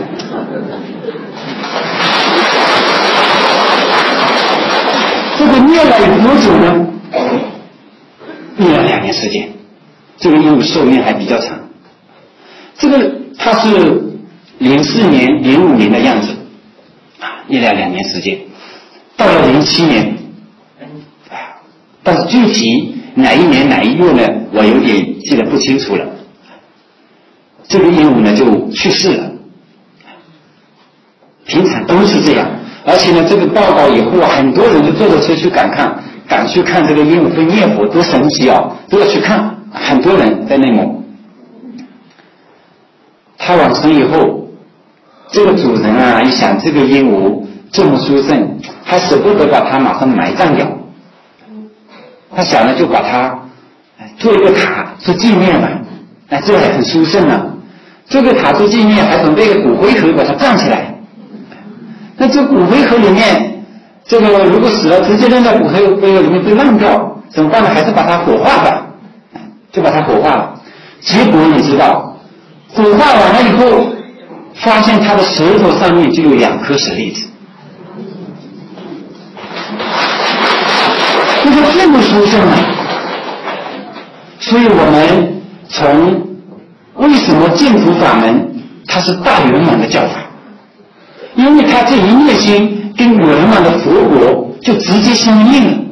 Speaker 3: 这个念了有多久呢？念了两年时间。这个鹦鹉寿命还比较长。这个他是零四年、零五年的样子，啊，念了两年时间。到了零七年。但是具体哪一年哪一月呢，我有点记得不清楚了。这个鹦鹉呢就去世了。平常都是这样，而且呢，这个报告以后啊，很多人就坐着车去赶看，赶去看这个鹦鹉会念佛，多神奇啊，都要去看。很多人在内蒙。他往生以后，这个主人啊一想，这个鹦鹉这么殊胜，还舍不得把它马上埋葬掉。他想呢，就把它做一个塔做纪念吧，哎，这还很殊胜啊！做个塔做纪念，还准备个骨灰盒把它葬起来。那这骨灰盒里面，这个如果死了，直接扔在骨灰盒里面会烂掉，怎么办呢？还是把它火化吧，就把它火化了。结果你知道，火化完了以后，发现它的舌头上面就有两颗舍利子。这个这么殊胜啊！所以我们从为什么净土法门它是大圆满的教法？因为它这一念心跟圆满的佛国就直接相应了。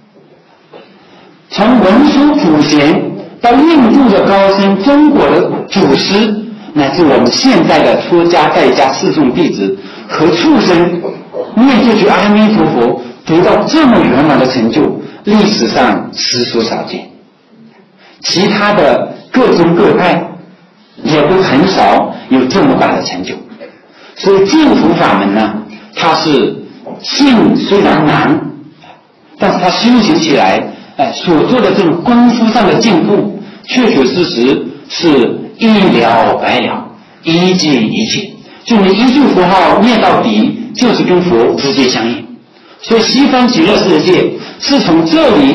Speaker 3: 从文殊普贤到印度的高僧、中国的祖师，乃至我们现在的出家在家四众弟子和畜生，念这句阿弥陀佛，得到这么圆满的成就，历史上实属少见。其他的各宗各派也都很少有这么大的成就。所以净土法门呢，它是性虽然难，但是它修行起来，哎，所做的这种功夫上的进步，确确实实是一了百了，一即一切。就你一句佛号念到底，就是跟佛直接相应。所以西方极乐世界是从这里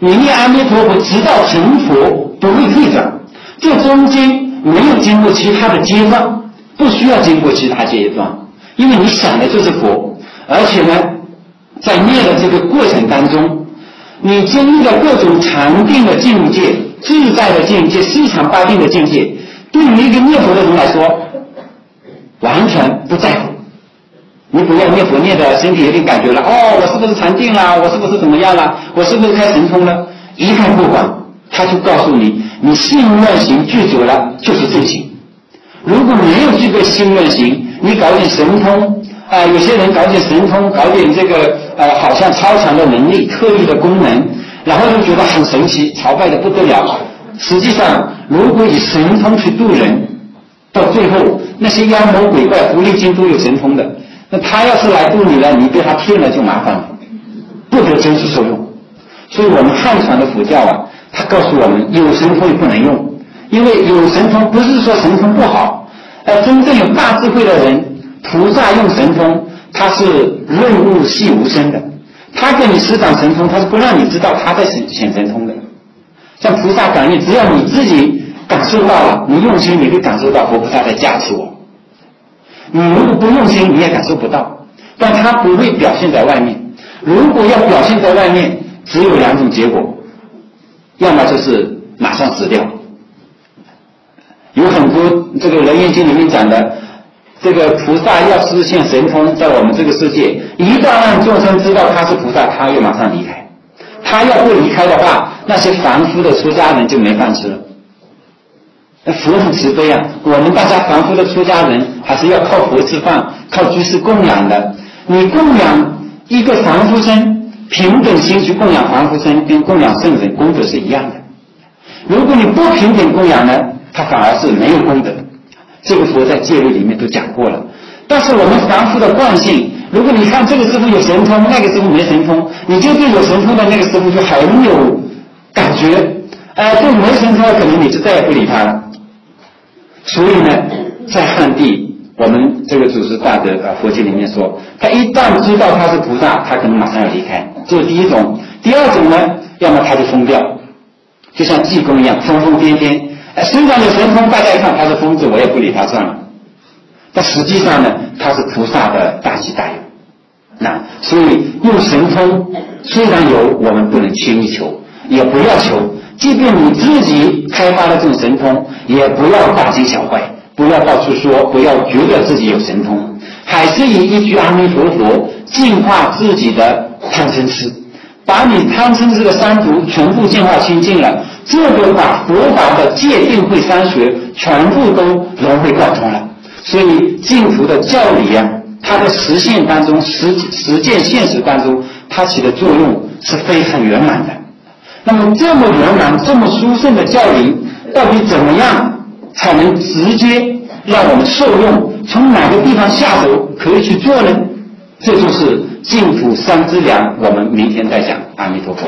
Speaker 3: 你念阿弥陀佛直到成佛不会退转，这中间没有经过其他的阶段，不需要经过其他阶段，因为你想的就是佛，而且呢在念的这个过程当中，你经历了各种禅定的境界、自在的境界、四常八定的境界，对于一个念佛的人来说完全不在乎。你不要念佛念的身体有点感觉了，哦，我是不是禅定了，我是不是怎么样了，我是不是开神通了，一概不管，他就告诉你，你信愿行具足了就是正行。如果没有具备信愿行，你搞点神通啊、呃，有些人搞点神通，搞点这个呃，好像超强的能力、特异的功能，然后就觉得很神奇，朝拜的不得了。实际上，如果以神通去度人，到最后那些妖魔鬼怪、狐狸精都有神通的，那他要是来度你了，你被他骗了就麻烦了，不得真实受用。所以我们汉传的佛教啊，他告诉我们，有神通也不能用，因为有神通不是说神通不好，而真正有大智慧的人，菩萨用神通，他是润物细无声的，他给你施展神通，他是不让你知道他在显神通的。像菩萨感应，只要你自己感受到了，你用心，你会感受到佛菩萨在加持我。你如果不用心，你也感受不到，但它不会表现在外面。如果要表现在外面，只有两种结果，要么就是马上死掉。有很多这个人言经里面讲的，这个菩萨要实现神通，在我们这个世界，一旦让众生知道他是菩萨，他又马上离开。他要不离开的话，那些凡夫的出家人就没饭吃了。佛很慈悲啊，我们大家凡夫的出家人还是要靠佛吃饭，靠居士供养的。你供养一个凡夫身，平等心去供养凡夫身，跟供养圣人功德是一样的。如果你不平等供养呢，他反而是没有功德。这个佛在戒律里面都讲过了。但是我们凡夫的惯性，如果你看这个师父有神通，那个师父没神通，你就对有神通的那个师父就很有感觉，呃，对没神通的可能你就再也不理他了。所以呢，在汉地，我们这个祖师大德啊，佛经里面说，他一旦知道他是菩萨，他可能马上要离开，这是第一种。第二种呢，要么他就疯掉，就像济公一样疯疯癫癫。哎，虽然有神通，大家一看他是疯子，我也不理他算了。但实际上呢，他是菩萨的大喜大忧。那所以用神通虽然有，我们不能轻易求，也不要求。即便你自己开发了这种神通，也不要大惊小怪，不要到处说，不要觉得自己有神通，还是以一句阿弥陀佛净化自己的贪嗔痴，把你贪嗔痴的三毒全部净化清净了，这个把佛法的戒定慧三学全部都融会贯通了。所以净土的教理啊，它的实现当中，实实践现实当中，它起的作用是非常圆满的。那么这么圆满、这么殊胜的教理，到底怎么样才能直接让我们受用？从哪个地方下手可以去做呢？这就是净土三资粮，我们明天再讲。阿弥陀佛。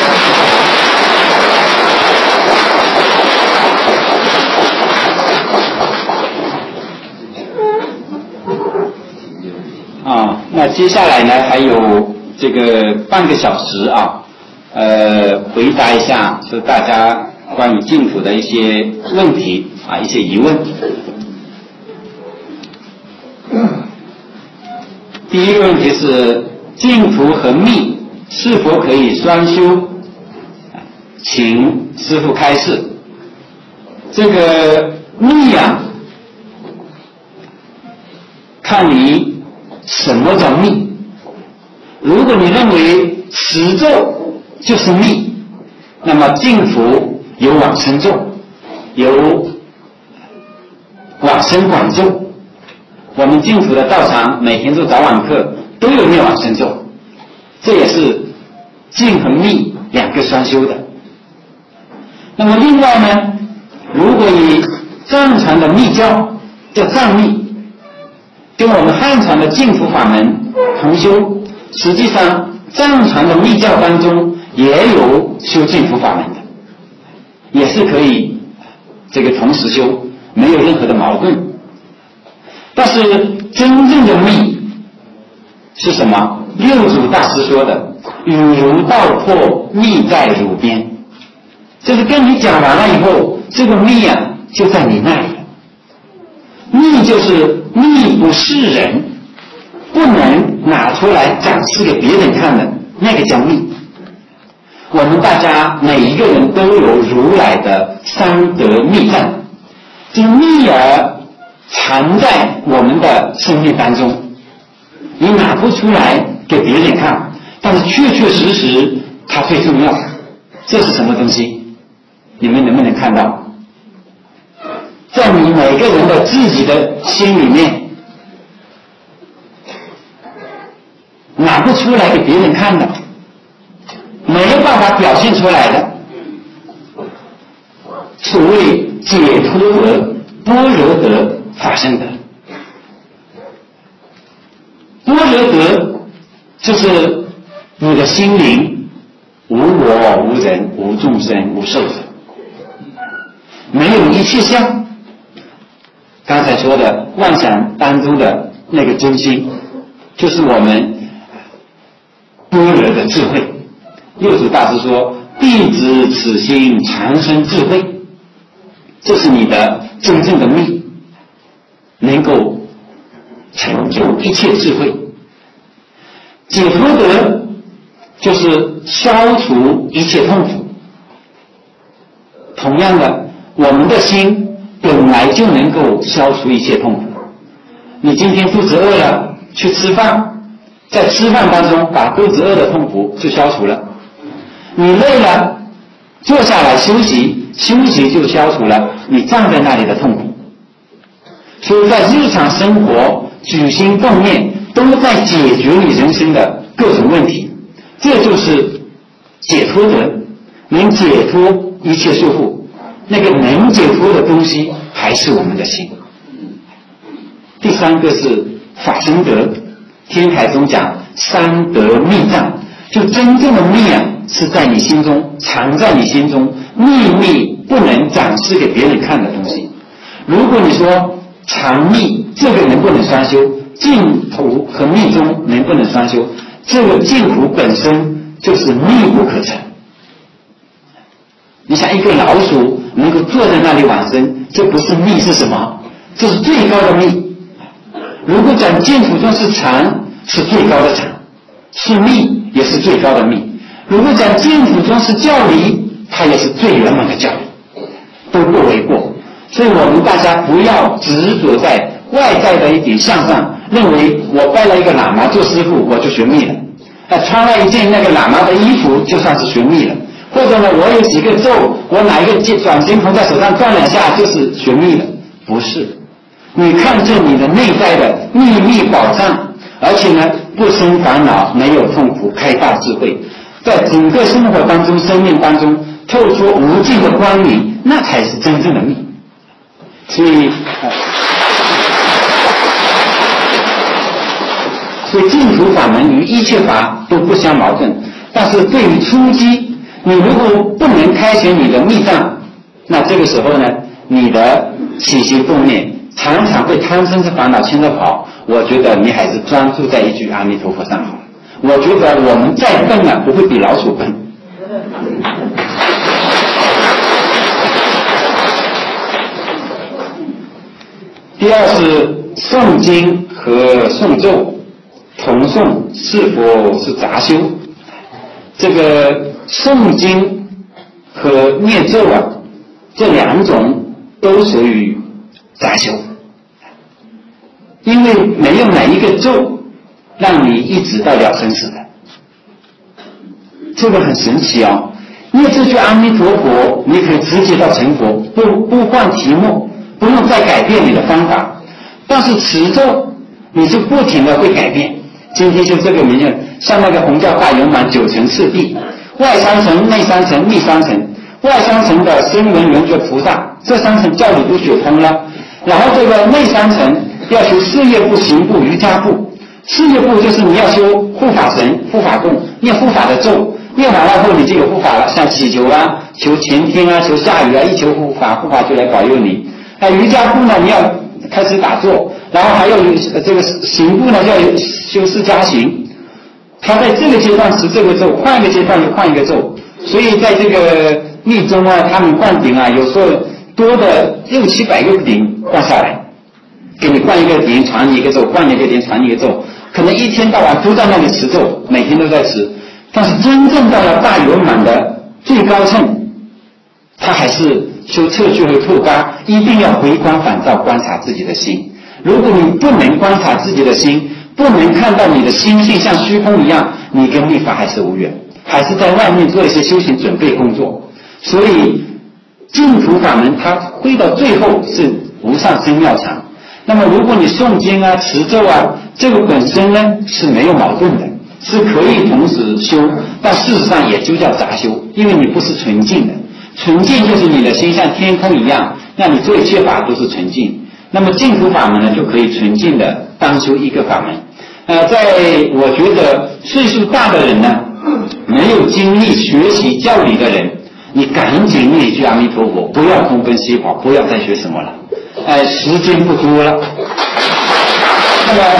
Speaker 3: 啊，那接下来呢，还有这个半个小时啊。呃，回答一下是大家关于净土的一些问题啊，一些疑问。第一个问题是净土和密是否可以双修？请师父开示。这个密啊，看你什么叫密。如果你认为持咒就是密，那么净土有往生咒，有往生广咒。我们净土的道场每天做早晚课都有念往生咒，这也是净和密两个双修的。那么另外呢，如果以藏传的密教叫藏密，跟我们汉传的净土法门同修，实际上藏传的密教当中也有修净土法门的，也是可以这个同时修，没有任何的矛盾。但是真正的密是什么？六祖大师说的， 雨如道破，蜜在汝边。就是跟你讲完了以后，这个蜜啊就在你那里了。蜜就是蜜不示人，不能拿出来展示给别人看的，那个叫蜜。我们大家每一个人都有如来的三德密藏，这蜜儿藏在我们的生命当中，你拿不出来给别人看，但是确确实实它最重要。这是什么东西？你们能不能看到？在你每个人的自己的心里面，拿不出来给别人看的，没有办法表现出来的，所谓解脱德、般若德、法身德。般若德就是你的心灵无我、无人、无众生、无寿者，没有一切相。刚才说的妄想当中的那个真心，就是我们般若的智慧。六祖大师说：“弟子此心长生智慧”，这是你的真正的密，能够成就一切智慧。解脱德就是消除一切痛苦。同样的，我们的心本来就能够消除一切痛苦。你今天肚子饿了，去吃饭，在吃饭当中把肚子饿的痛苦就消除了。你累了，坐下来休息，休息就消除了你站在那里的痛苦。所以在日常生活举心动念都在解决你人生的各种问题，这就是解脱德，能解脱一切束缚。那个能解脱的东西还是我们的心。第三个是法身德，天台中讲三德密藏，就真正的密啊是在你心中，藏在你心中，秘密不能展示给别人看的东西。如果你说藏密这个能不能双修，净土和密宗能不能双修，这个净土本身就是密不可成。你想一个老鼠能够坐在那里往生，这不是密是什么？这是最高的密。如果讲净土中是常，是最高的常，是密也是最高的密。如果讲净土中是教理，它也是最圆满的教理，都不为过。所以我们大家不要执着在外在的一点相上，认为我拜了一个喇嘛做师傅我就学密了，那穿了一件那个喇嘛的衣服就算是学密了，或者呢我有几个咒，我拿一个转经筒在手上转两下就是学密了，不是。你看见你的内在的秘密宝藏，而且呢不生烦恼，没有痛苦，开大智慧，在整个生活当中生命当中透出无尽的光明，那才是真正的密。所以、呃、所以净土法门与一切法都不相矛盾，但是对于初机，你如果不能开显你的密藏，那这个时候呢你的起心动念常常被贪嗔痴烦恼牵着跑，我觉得你还是专注在一句阿弥陀佛上好了。我觉得我们再笨啊不会比老鼠笨。第二是诵经和诵咒同诵是否是杂修。这个诵经和念咒啊，这两种都属于杂修，因为没有哪一个咒让你一直到了生死的，这个很神奇啊！念这句阿弥陀佛，你可以直接到成佛，不不换题目，不用再改变你的方法。但是持咒，你就不停的会改变。今天就这个名字，像那个弘教大圆满九层次第，外三层、内三层、密三层。外三层的声闻缘觉菩萨，这三层教理都学通了。然后这个内三层要修事业部、行部、瑜伽部。事业部就是你要修护法神、护法供，念护法的咒，念完了后你就有护法了，像祈求啊、求晴天啊、求下雨啊，一求护法，护法就来保佑你。那瑜伽部呢，你要开始打坐，然后还要有这个行部呢，要有修释迦行。 他在这个阶段持这个咒，换一个阶段又换一个咒，所以在这个密宗啊，他们灌顶啊，有时候多的六七百个顶灌下来，给你灌一个顶传你一个咒，灌一个顶传你一个咒，可能一天到晚都在那里持咒，每天都在持。但是真正到了大圆满的最高称，他还是修测距和透嘎，一定要回光返照观察自己的心。如果你不能观察自己的心，不能看到你的心性像虚空一样，你跟密法还是无缘，还是在外面做一些修行准备工作。所以净土法门它会到最后是无上生妙常。那么如果你诵经啊持咒啊，这个本身呢是没有矛盾的，是可以同时修，但事实上也就叫杂修，因为你不是纯净的。纯净就是你的心像天空一样，那你做一切法都是纯净。那么净土法门呢，就可以纯净的当修一个法门。呃，在我觉得岁数大的人呢，没有精力学习教理的人，你赶紧念一句阿弥陀佛，不要东奔西跑，不要再学什么了，呃，时间不多了。那么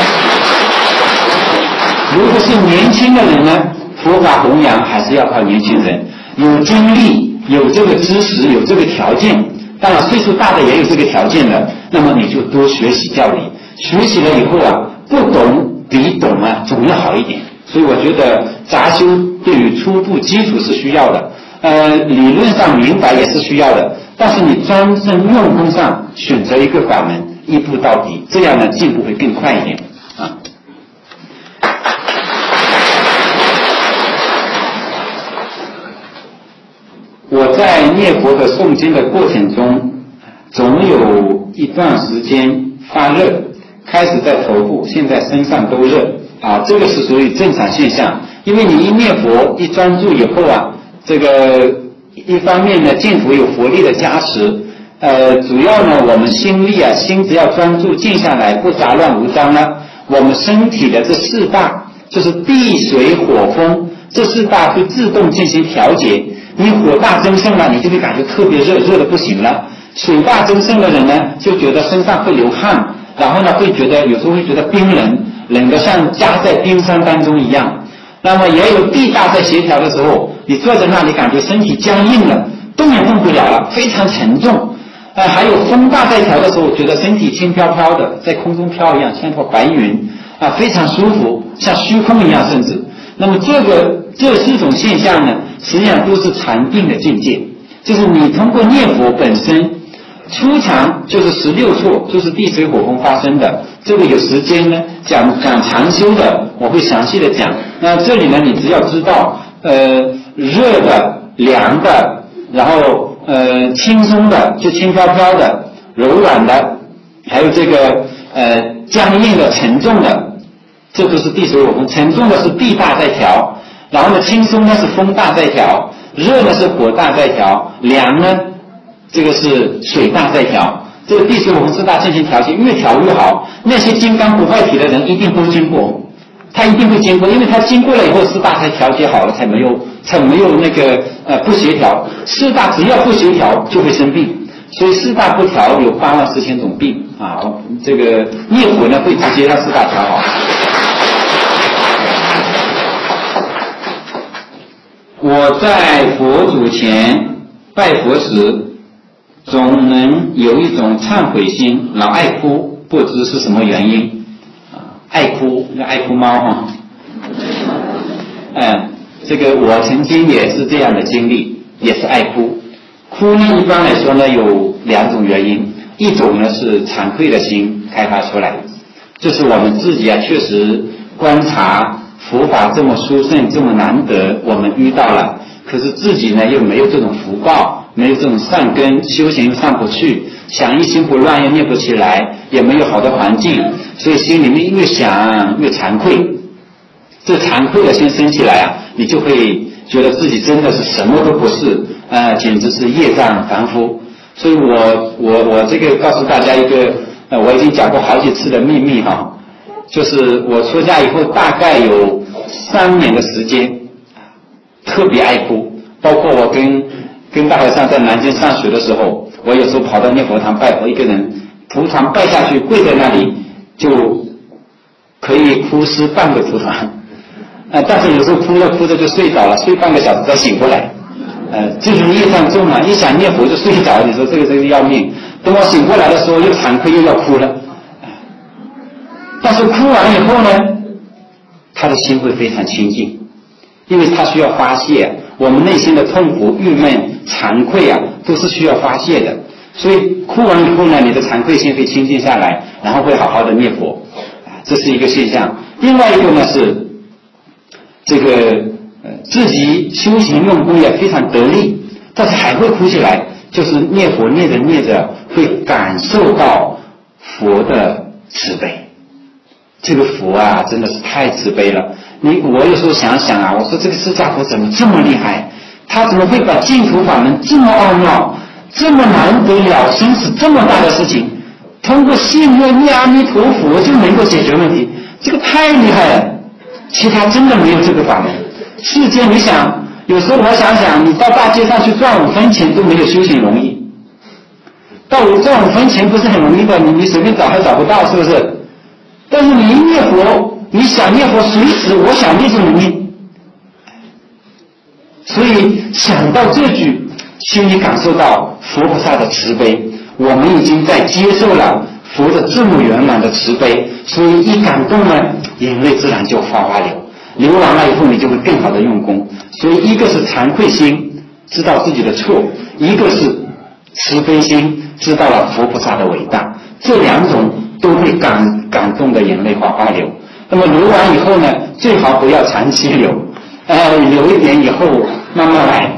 Speaker 3: 如果是年轻的人呢，佛法弘扬还是要靠年轻人，有精力有这个知识有这个条件，当然岁数大的也有这个条件的，那么你就多学习教理，学习了以后啊，不懂比懂啊总要好一点。所以我觉得杂修对于初步基础是需要的，呃，理论上明白也是需要的，但是你专身用功上选择一个法门，一步到底，这样呢进步会更快一点啊。我在念佛和诵经的过程中，总有一段时间发热，开始在头部，现在身上都热啊，这个是属于正常现象。因为你一念佛一专注以后啊，这个一方面呢净土有佛力的加持，呃，主要呢我们心力啊，心只要专注静下来，不杂乱无章呢，我们身体的这四大就是地水火风，这四大会自动进行调节。你火大增盛了，你就会感觉特别热，热的不行了。水大增盛的人呢，就觉得身上会流汗，然后呢会觉得有时候会觉得冰冷，冷得像夹在冰山当中一样。那么也有地大在协调的时候，你坐在那里感觉身体僵硬了，动也动不了了，非常沉重。呃，还有风大在调的时候，觉得身体轻飘飘的，在空中飘一样，像一坨白云啊，非常舒服，像虚空一样，甚至。那么这个这四种现象呢，实际上都是禅定的境界，就是你通过念佛本身，初禅就是十六处，就是地水火风发生的。这个有时间呢讲讲禅修的，我会详细的讲。那这里呢，你只要知道，呃，热的、凉的，然后呃轻松的，就轻飘飘的、柔软的，还有这个呃僵硬的、沉重的。这都是地水火风，沉重的是地大在调，然后呢轻松呢是风大在调，热呢是火大在调，凉呢这个是水大在调。这个地水火风四大进行调节，越调越好。那些金刚不坏体的人一定都经过，他一定会经过，因为他经过了以后四大才调节好了，才没有才没有那个呃不协调。四大只要不协调就会生病，所以四大不调有八万四千种病啊。这个灭火呢会直接让四大调好。我在佛祖前拜佛时，总能有一种忏悔心，老爱哭，不知是什么原因。啊，爱哭，爱哭猫哈。嗯，这个我曾经也是这样的经历，也是爱哭。哭呢，一般来说呢有两种原因，一种呢是惭愧的心开发出来，就是我们自己啊确实观察。佛法这么殊胜，这么难得，我们遇到了，可是自己呢又没有这种福报，没有这种善根，修行又上不去，想一心不乱又念不起来，也没有好的环境，所以心里面越想越惭愧。这惭愧的心生起来啊，你就会觉得自己真的是什么都不是，呃，简直是业障凡夫。所以我我我这个告诉大家一个，呃，我已经讲过好几次的秘密哈。就是我出家以后大概有三年的时间特别爱哭，包括我跟跟大和尚在南京上学的时候，我有时候跑到念佛堂拜佛，一个人蒲团拜下去跪在那里就可以哭湿半个蒲团。 呃，但是有时候哭着哭着就睡着了，睡半个小时再醒过来，呃，这种业障重嘛，一想念佛就睡着，你说这个真是要命。等我醒过来的时候又惭愧又要哭了，但是哭完以后呢，他的心会非常清净，因为他需要发泄，我们内心的痛苦、郁闷、惭愧啊，都是需要发泄的。所以哭完以后呢，你的惭愧心会清净下来，然后会好好的念佛，这是一个现象。另外一个呢是这个呃自己修行用功也非常得力，但是还会哭起来，就是念佛念着念着会感受到佛的慈悲。这个佛啊真的是太慈悲了。你我有时候想想啊，我说这个释迦佛怎么这么厉害，他怎么会把净土法门这么奥妙，这么难得了生死这么大的事情，通过信愿念阿弥陀佛就能够解决问题，这个太厉害了。其他真的没有这个法门。世间你想，有时候我想想，你到大街上去赚五分钱都没有修行容易，到赚五分钱不是很容易的，你你随便找还找不到，是不是？但是你一念佛，你想念佛随时我想念就能念。所以想到这句，心里感受到佛菩萨的慈悲，我们已经在接受了佛的这么圆满的慈悲，所以一感动呢，眼泪自然就哗哗流，流完了以后你就会更好的用功。所以一个是惭愧心，知道自己的错，一个是慈悲心，知道了佛菩萨的伟大，这两种都会感感动的眼泪哗哗流。那么流完以后呢，最好不要长期流，呃，流一点以后慢慢来。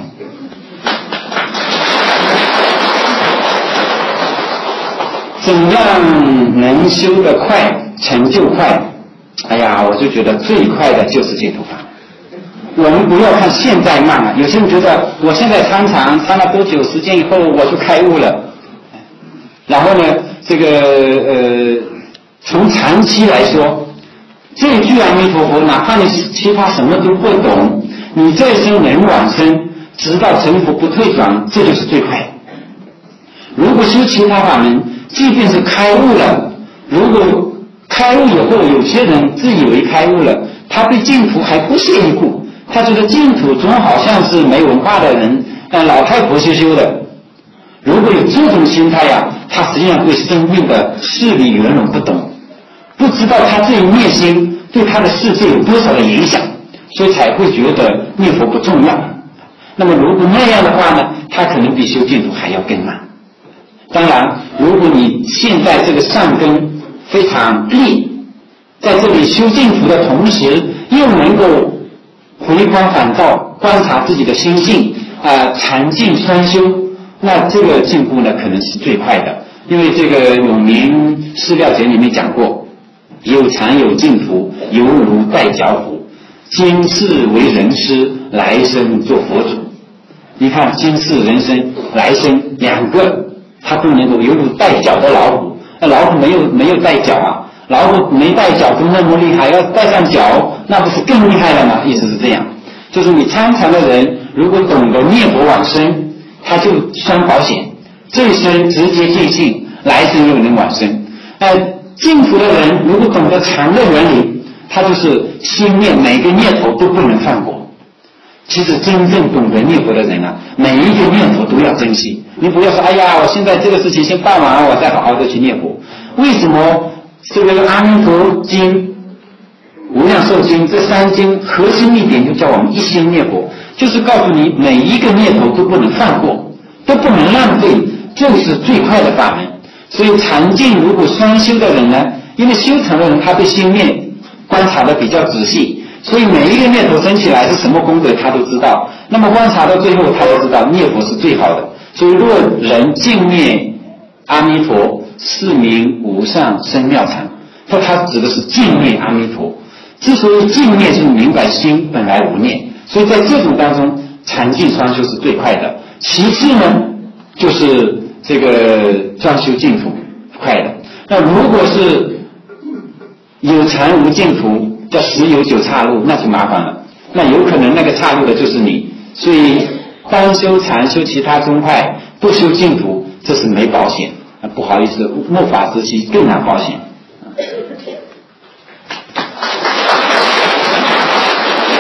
Speaker 3: 怎样能修得快，成就快？哎呀，我就觉得最快的就是净土法。我们不要看现在慢啊，有些人觉得我现在参禅参了多久时间以后我就开悟了，然后呢，这个呃，从长期来说，这句阿弥陀佛，哪怕你其他什么都不懂，你这一生能往生，直到成佛不退转，这就是最快。如果修其他法门，即便是开悟了，如果开悟以后，有些人自以为开悟了，他对净土还不屑一顾，他觉得净土总好像是没文化的人，呃，老太婆修修的。如果有这种心态呀、啊，他实际上对生命的事理圆融不懂，不知道他这一念心对他的世界有多少的影响，所以才会觉得念佛不重要。那么如果那样的话呢，他可能比修净土还要更慢。当然，如果你现在这个善根非常利，在这里修净土的同时，又能够回光返照，观察自己的心性，啊、呃，禅净双修，那这个进步呢，可能是最快的。因为这个永明释料解里面讲过，有禅有净土，犹如带脚虎，今世为人师，来生做佛祖。你看，今世人生来生两个。他都能够犹如带脚的老虎，那老虎没有没有带脚啊，老虎没带脚都那么厉害，要带上脚，那不是更厉害了吗？意思是这样，就是你参禅的人，如果懂得念佛往生，他就双保险，这一生直接见性，来生又能往生。呃，净土的人如果懂得禅的原理，他就是心念每个念头都不能放过。其实真正懂得念佛的人啊，每一个念头都要珍惜。你不要说，哎呀，我现在这个事情先办完，我再好好的去念佛。为什么这个阿弥陀经、无量寿经这三经核心一点就叫我们一心念佛，就是告诉你每一个念头都不能放过，都不能浪费，这是最快的法门。所以禅净如果双修的人呢，因为修禅的人他对心念观察的比较仔细，所以每一个念头升起来是什么功德他都知道，那么观察到最后他就知道念佛是最好的。所以若人净念阿弥陀，是名无上生妙禅。说他指的是净念阿弥陀，之所以净念是明白心本来无念，所以在这种当中禅净双修是最快的。其次呢，就是这个专修净土快的。那如果是有禅无净土，叫十有九岔路，那就麻烦了，那有可能那个岔路的就是你。所以单修禅修其他宗派，不修净土，这是没保险。不好意思，末法时期更难保险。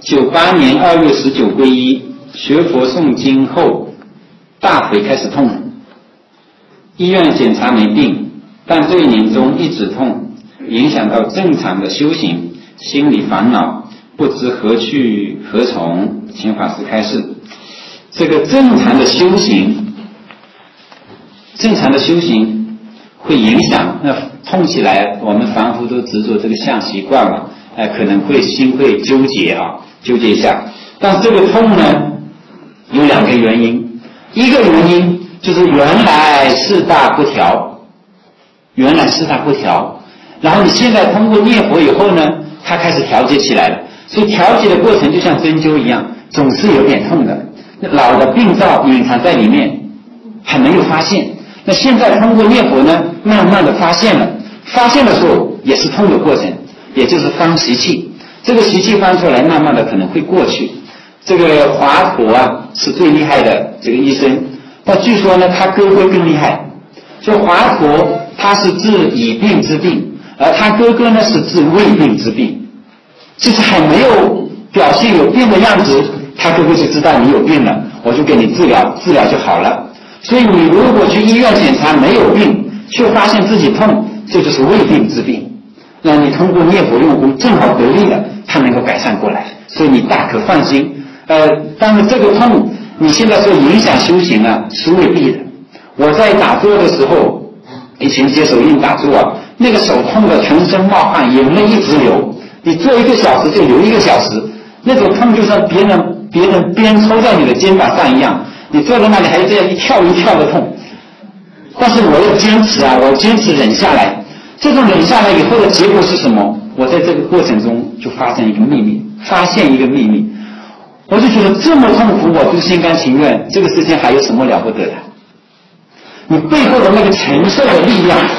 Speaker 3: 九八年二月十九皈依，学佛诵经后，大腿开始痛，医院检查没病，但这一年中一直痛，影响到正常的修行，心理烦恼，不知何去何从，请法师开示。这个正常的修行，正常的修行会影响，那痛起来，我们凡夫都执着这个相习惯了，哎、呃，可能会心会纠结啊，纠结一下。但是这个痛呢，有两个原因，一个原因就是原来四大不调，原来四大不调，然后你现在通过念佛以后呢，它开始调节起来了，所以调节的过程就像针灸一样，总是有点痛的。老的病灶隐藏在里面，还没有发现。那现在通过念佛呢，慢慢的发现了，发现的时候也是痛的过程，也就是翻习气。这个习气翻出来，慢慢的可能会过去。这个华佗啊是最厉害的这个医生，但据说呢，他哥哥更厉害。就华佗他是治已病之病，而他哥哥呢是治未病之病，就是还没有表现有病的样子，他哥哥就知道你有病了，我就给你治疗，治疗就好了。所以你如果去医院检查没有病，却发现自己痛，这就是未病之病。那你通过念佛用功，正好得力了，它能够改善过来，所以你大可放心。呃，但是这个痛，你现在说影响修行啊，是未必的。我在打坐的时候，以前接手印打坐啊，那个手痛的全身冒汗，眼泪一直流，你坐一个小时就流一个小时，那种痛就像别人别人鞭抽在你的肩膀上一样，你坐在那里还这样一跳一跳的痛。但是我要坚持啊，我坚持忍下来。这种忍下来以后的结果是什么？我在这个过程中就发生一个秘密，发现一个秘密，我就觉得这么痛苦我都心甘情愿，这个世界还有什么了不得的？你背后的那个承受的力量，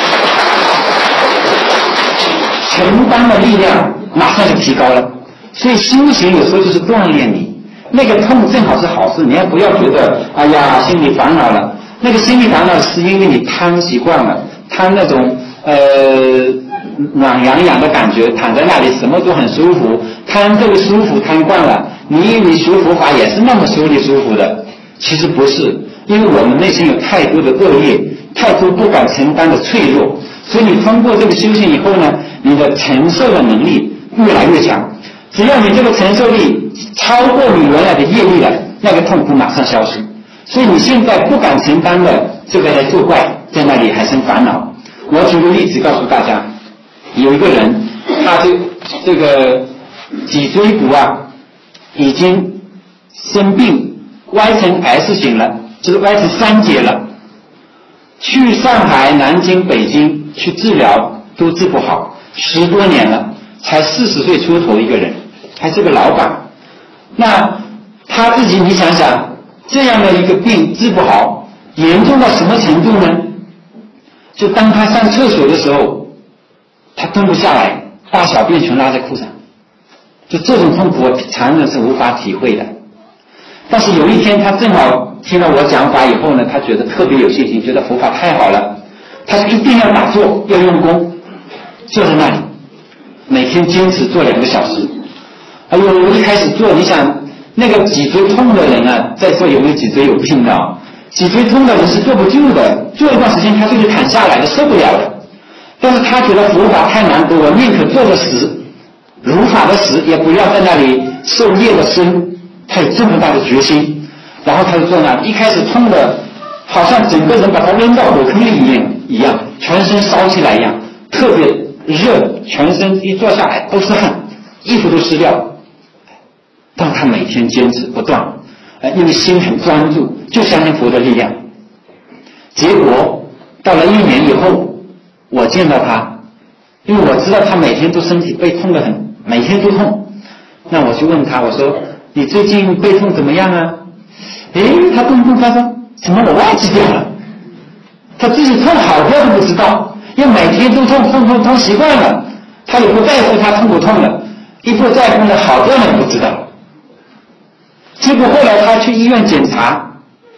Speaker 3: 承担的力量马上就提高了。所以修行有时候就是锻炼你，那个痛正好是好事，你也不要觉得哎呀心里烦恼了，那个心里烦恼是因为你贪习惯了，贪那种呃暖洋洋的感觉，躺在那里什么都很舒服，贪这个舒服贪惯了，你以为学佛法也是那么舒服舒服的，其实不是，因为我们内心有太多的恶业，太多不敢承担的脆弱，所以你通过这个修行以后呢，你的承受的能力越来越强。只要你这个承受力超过你原来的业力了，那个痛苦马上消失。所以你现在不敢承担的这个来作怪，在那里还生烦恼。我举个例子告诉大家，有一个人，他这这个脊椎骨啊，已经生病，歪成 S 型了，就是歪成三节了。去上海、南京、北京去治疗都治不好，十多年了，才四十岁出头一个人，还是个老板。那他自己你想想，这样的一个病治不好，严重到什么程度呢？就当他上厕所的时候，他蹲不下来，大小便全拉在裤上。就这种痛苦，常人是无法体会的。但是有一天，他正好听了我讲法以后呢，他觉得特别有信心，觉得佛法太好了，他一定要打坐，要用功，坐在那里，每天坚持做两个小时。哎呦，一开始做，你想那个脊椎痛的人啊，再说有没有脊椎有病的啊？脊椎痛的人是坐不住的，坐一段时间他就会躺下来的，受不了的。但是他觉得佛法太难得，我宁可坐着死，如法的死，也不要在那里受业的生。他有这么大的决心，然后他就坐那里，一开始痛的好像整个人把他扔到火坑里面一样，全身烧起来一样，特别热，全身一坐下来都是汗，衣服都湿掉。但他每天坚持不断，因为心很专注，就相信佛的力量。结果到了一年以后，我见到他，因为我知道他每天都身体背痛得很，每天都痛。那我就问他，我说你最近背痛怎么样啊？诶，他动动他说什么我忘记掉了，他自己痛好掉都不知道，因为每天都痛痛痛痛习惯了，他也不在乎他痛不痛了，一不在乎了好掉了也不知道。结果后来他去医院检查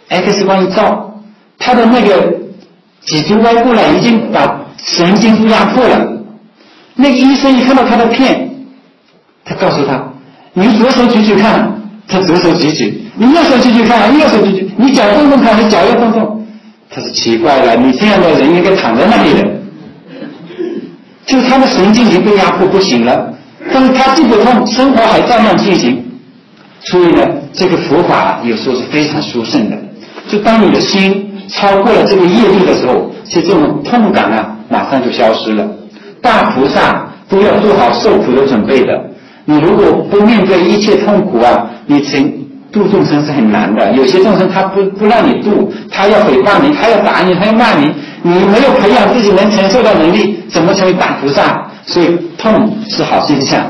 Speaker 3: X 光一照，他的那个脊椎歪过来，已经把神经都压迫了。那个医生一看到他的片，他告诉他， 你左手举举看，他左手举举；你右手举举看，右手举举；你脚动动看，你脚要动动。他是奇怪了，你这样的人应该躺在那里的。就他的神经已经被压迫不行了，但是他这个痛，生活还照样进行。所以呢，这个佛法有时候是非常殊胜的。就当你的心超过了这个业力的时候，其实这种痛感啊，马上就消失了。大菩萨都要做好受苦的准备的。你如果不面对一切痛苦啊，你成度众生是很难的。有些众生他不不让你度，他要诽谤你，他要打你，他要骂你，你没有培养自己能承受的能力，怎么成为大菩萨？所以痛是好现象。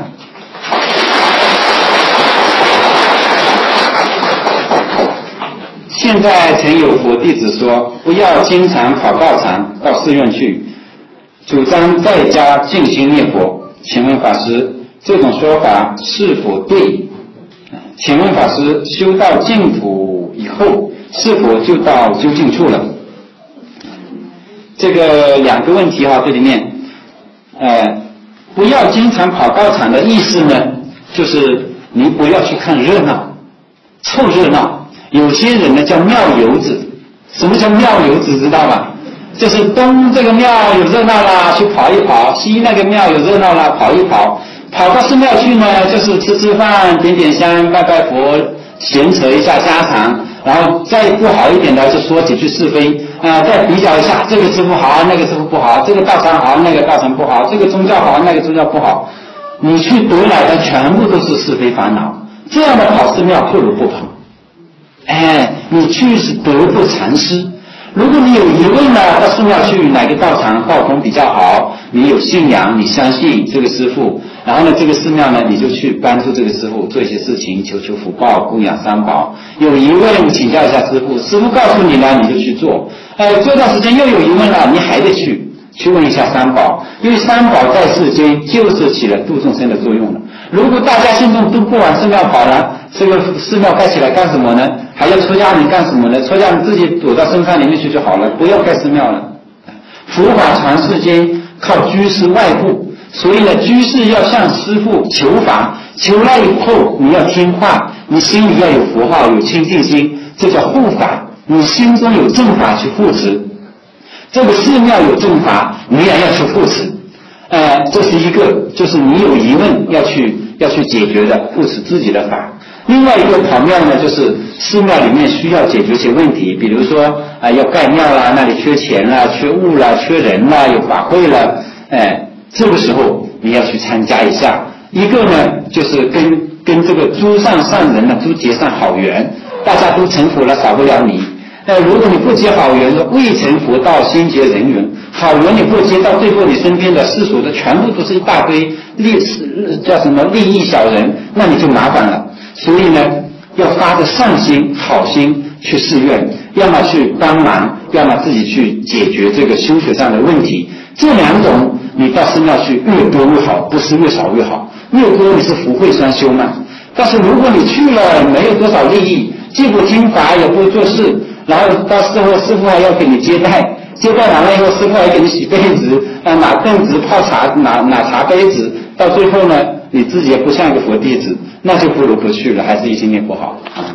Speaker 3: 现在曾有佛弟子说，不要经常跑道场到寺院去，主张在家静心念佛。请问法师，这种说法是否对？请问法师，修到净土以后，是否就到究竟处了？这个两个问题哈，这里面，呃，不要经常跑道场的意思呢，就是你不要去看热闹，凑热闹。有些人呢叫庙游子，什么叫庙游子知道吧？就是东这个庙有热闹啦，去跑一跑；西那个庙有热闹啦，跑一跑。跑到寺庙去呢，就是吃吃饭、点点香、拜拜佛、闲扯一下家常，然后再不好一点的就说几句是非啊、呃，再比较一下这个师父好，那个师父不好，这个道场好，那个道场不好，这个宗教好，那个宗教不好。你去得来的全部都是是非烦恼，这样的跑寺庙不如不跑。哎，你去是得不偿失。如果你有疑问呢，到寺庙去哪个道场道风比较好，你有信仰，你相信这个师父，然后呢，这个寺庙呢，你就去帮助这个师父做一些事情，求求福报，供养三宝。有疑问请教一下师父，师父告诉你呢，你就去做。呃，这段时间又有疑问了，你还得去去问一下三宝，因为三宝在世间就是起了度众生的作用了。如果大家心中都不往寺庙跑了，这个寺庙盖起来干什么呢？还要出家人干什么呢？出家人自己躲到深山里面去就好了，不要盖寺庙了。佛法传世间靠居士外部，所以呢，居士要向师父求法，求来以后你要听话，你心里要有佛号，有清净心，这叫护法。你心中有正法去护持，这个寺庙有正法，你也要去护持。呃，这是一个，就是你有疑问要去要去解决的，护持自己的法。另外一个跑庙呢，就是寺庙里面需要解决一些问题，比如说啊、呃、要盖庙啦，那里缺钱啦，缺物啦，缺人啦，有法会了，哎，这个时候你要去参加一下。一个呢，就是跟跟这个诸上上人呢，都结上好缘，大家都成佛了，少不了你。呃，如果你不结好缘的，未成佛道先结人缘，好缘你不结，到最后你身边的世俗的全部都是一大堆利叫什么利益小人，那你就麻烦了。所以呢，要发着善心、好心去寺院，要么去帮忙，要么自己去解决这个修学上的问题。这两种你到寺庙去越多越好，不是越少越好。越多你是福慧双修嘛。但是如果你去了没有多少利益，既不听法也不做事，然后到时候师父还要给你接待，接待完了以后师父还给你洗被子，啊拿凳子泡茶，拿拿茶杯子，到最后呢你自己也不像一个佛弟子，那就不如不去了，还是一心念佛好啊。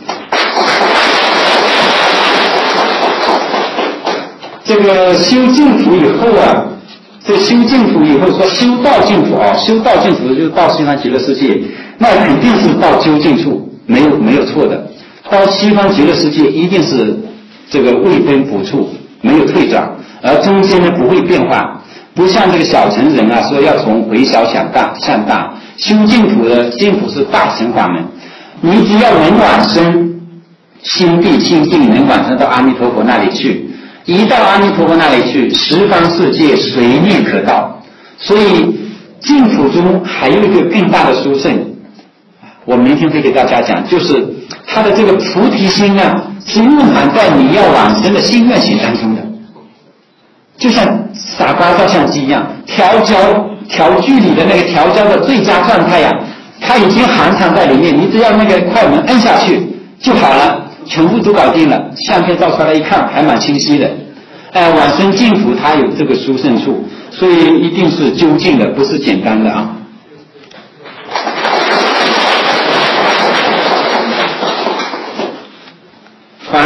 Speaker 3: 这个修净土以后啊，这修净土以后说修道净土啊，修道净土就是到西方极乐世界，那肯定是到究竟处，没有没有错的。到西方极乐世界一定是这个未分补处，没有退转，而中间呢不会变化，不像这个小乘人啊说要从回小向大向大。修净土的净土是大乘法门，你只要能往生，心地清净，能往生到阿弥陀佛那里去，一到阿弥陀佛那里去，十方世界随念可到。所以净土中还有一个更大的殊胜，我明天会给大家讲，就是他的这个菩提心啊，是蕴含在你要往生的心愿行当中的，就像傻瓜照相机一样，调焦调距离的那个调焦的最佳状态呀、啊，它已经含藏在里面，你只要那个快门按下去就好了，全部都搞定了，相片照出来一看还蛮清晰的。哎、呃，往生净土它有这个殊胜处，所以一定是究竟的，不是简单的啊。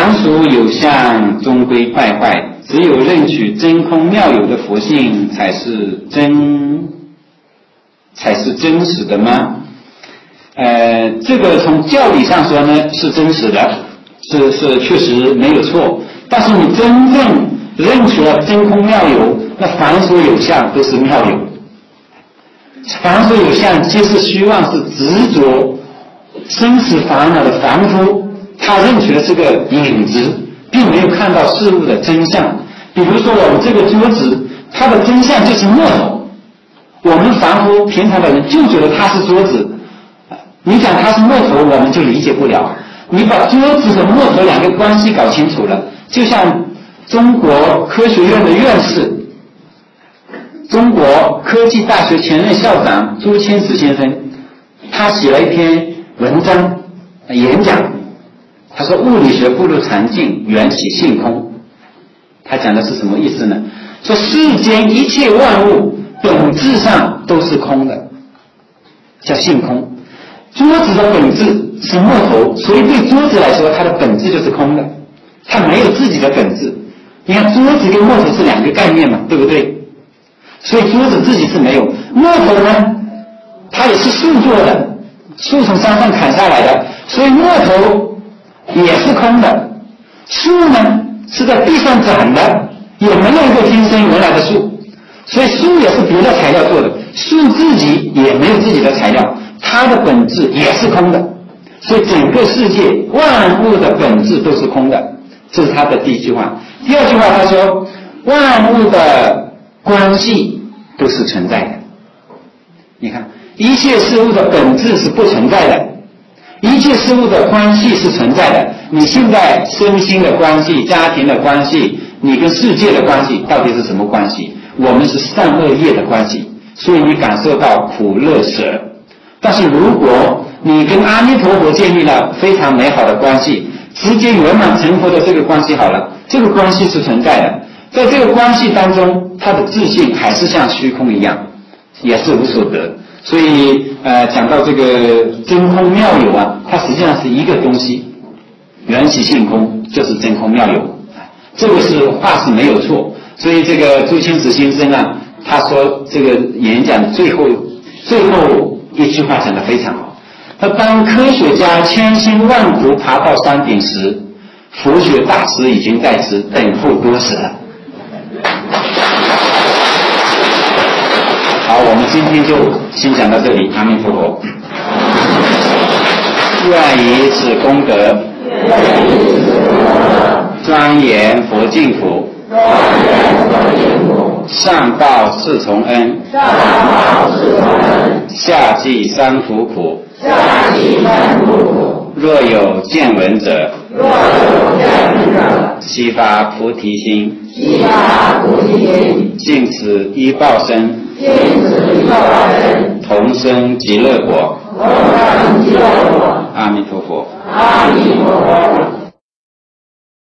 Speaker 2: 凡俗有相，终归败坏。只有认取真空妙有的佛性，才是真，才是真实的吗？呃，这个从教理上说呢，是真实的，是是确实没有错。但是你真正认取了真空妙有，那凡所有相都是妙有。凡所有相皆是虚妄，是执着生死烦恼的凡夫，他认取的是个影子，并没有看到事物的真相。比如说我们这个桌子，它的真相就是木头，我们凡夫平常的人就觉得它是桌子，你讲它是木头我们就理解不了。你把桌子和木头两个关系搞清楚了，就像中国科学院的院士，中国科技大学前任校长朱清时先生，他写了一篇文章演讲，他说物理学步入禅境，缘起性空。他讲的是什么意思呢？说世间一切万物本质上都是空的，叫性空。桌子的本质是木头，所以对桌子来说它的本质就是空的，它没有自己的本质。你看桌子跟木头是两个概念嘛，对不对？所以桌子自己是没有，木头呢它也是树做的，树从山上砍下来的，所以木头也是空的。树呢是在地上长的，也没有一个天生原来的树，所以树也是别的材料做的，树自己也没有自己的材料，它的本质也是空的。所以整个世界万物的本质都是空的，这是他的第一句话。第二句话他说万物的关系都是存在的。你看一切事物的本质是不存在的，一切事物的关系是存在的。你现在身心的关系，家庭的关系，你跟世界的关系到底是什么关系？我们是善恶业的关系，所以你感受到苦乐舍。但是如果你跟阿弥陀佛建立了非常美好的关系，直接圆满成佛的这个关系好了，这个关系是存在的。在这个关系当中，他的自信还是像虚空一样，也是无所得。所以呃，讲到这个真空妙有啊，它实际上是一个东西，缘起性空就是真空妙有，这个是话是没有错。所以这个朱清时先生啊，他说这个演讲的最后最后一句话讲得非常好，他当科学家千辛万苦爬到山顶时，佛学大师已经在此等候多时了。好，我们今天就先讲到这里，阿弥陀佛。愿以此功德，庄严佛净土，上报四重恩，下济三途苦。若有见闻者，悉发菩提心，尽此一报身，同生极乐国。阿弥陀佛。阿弥陀佛。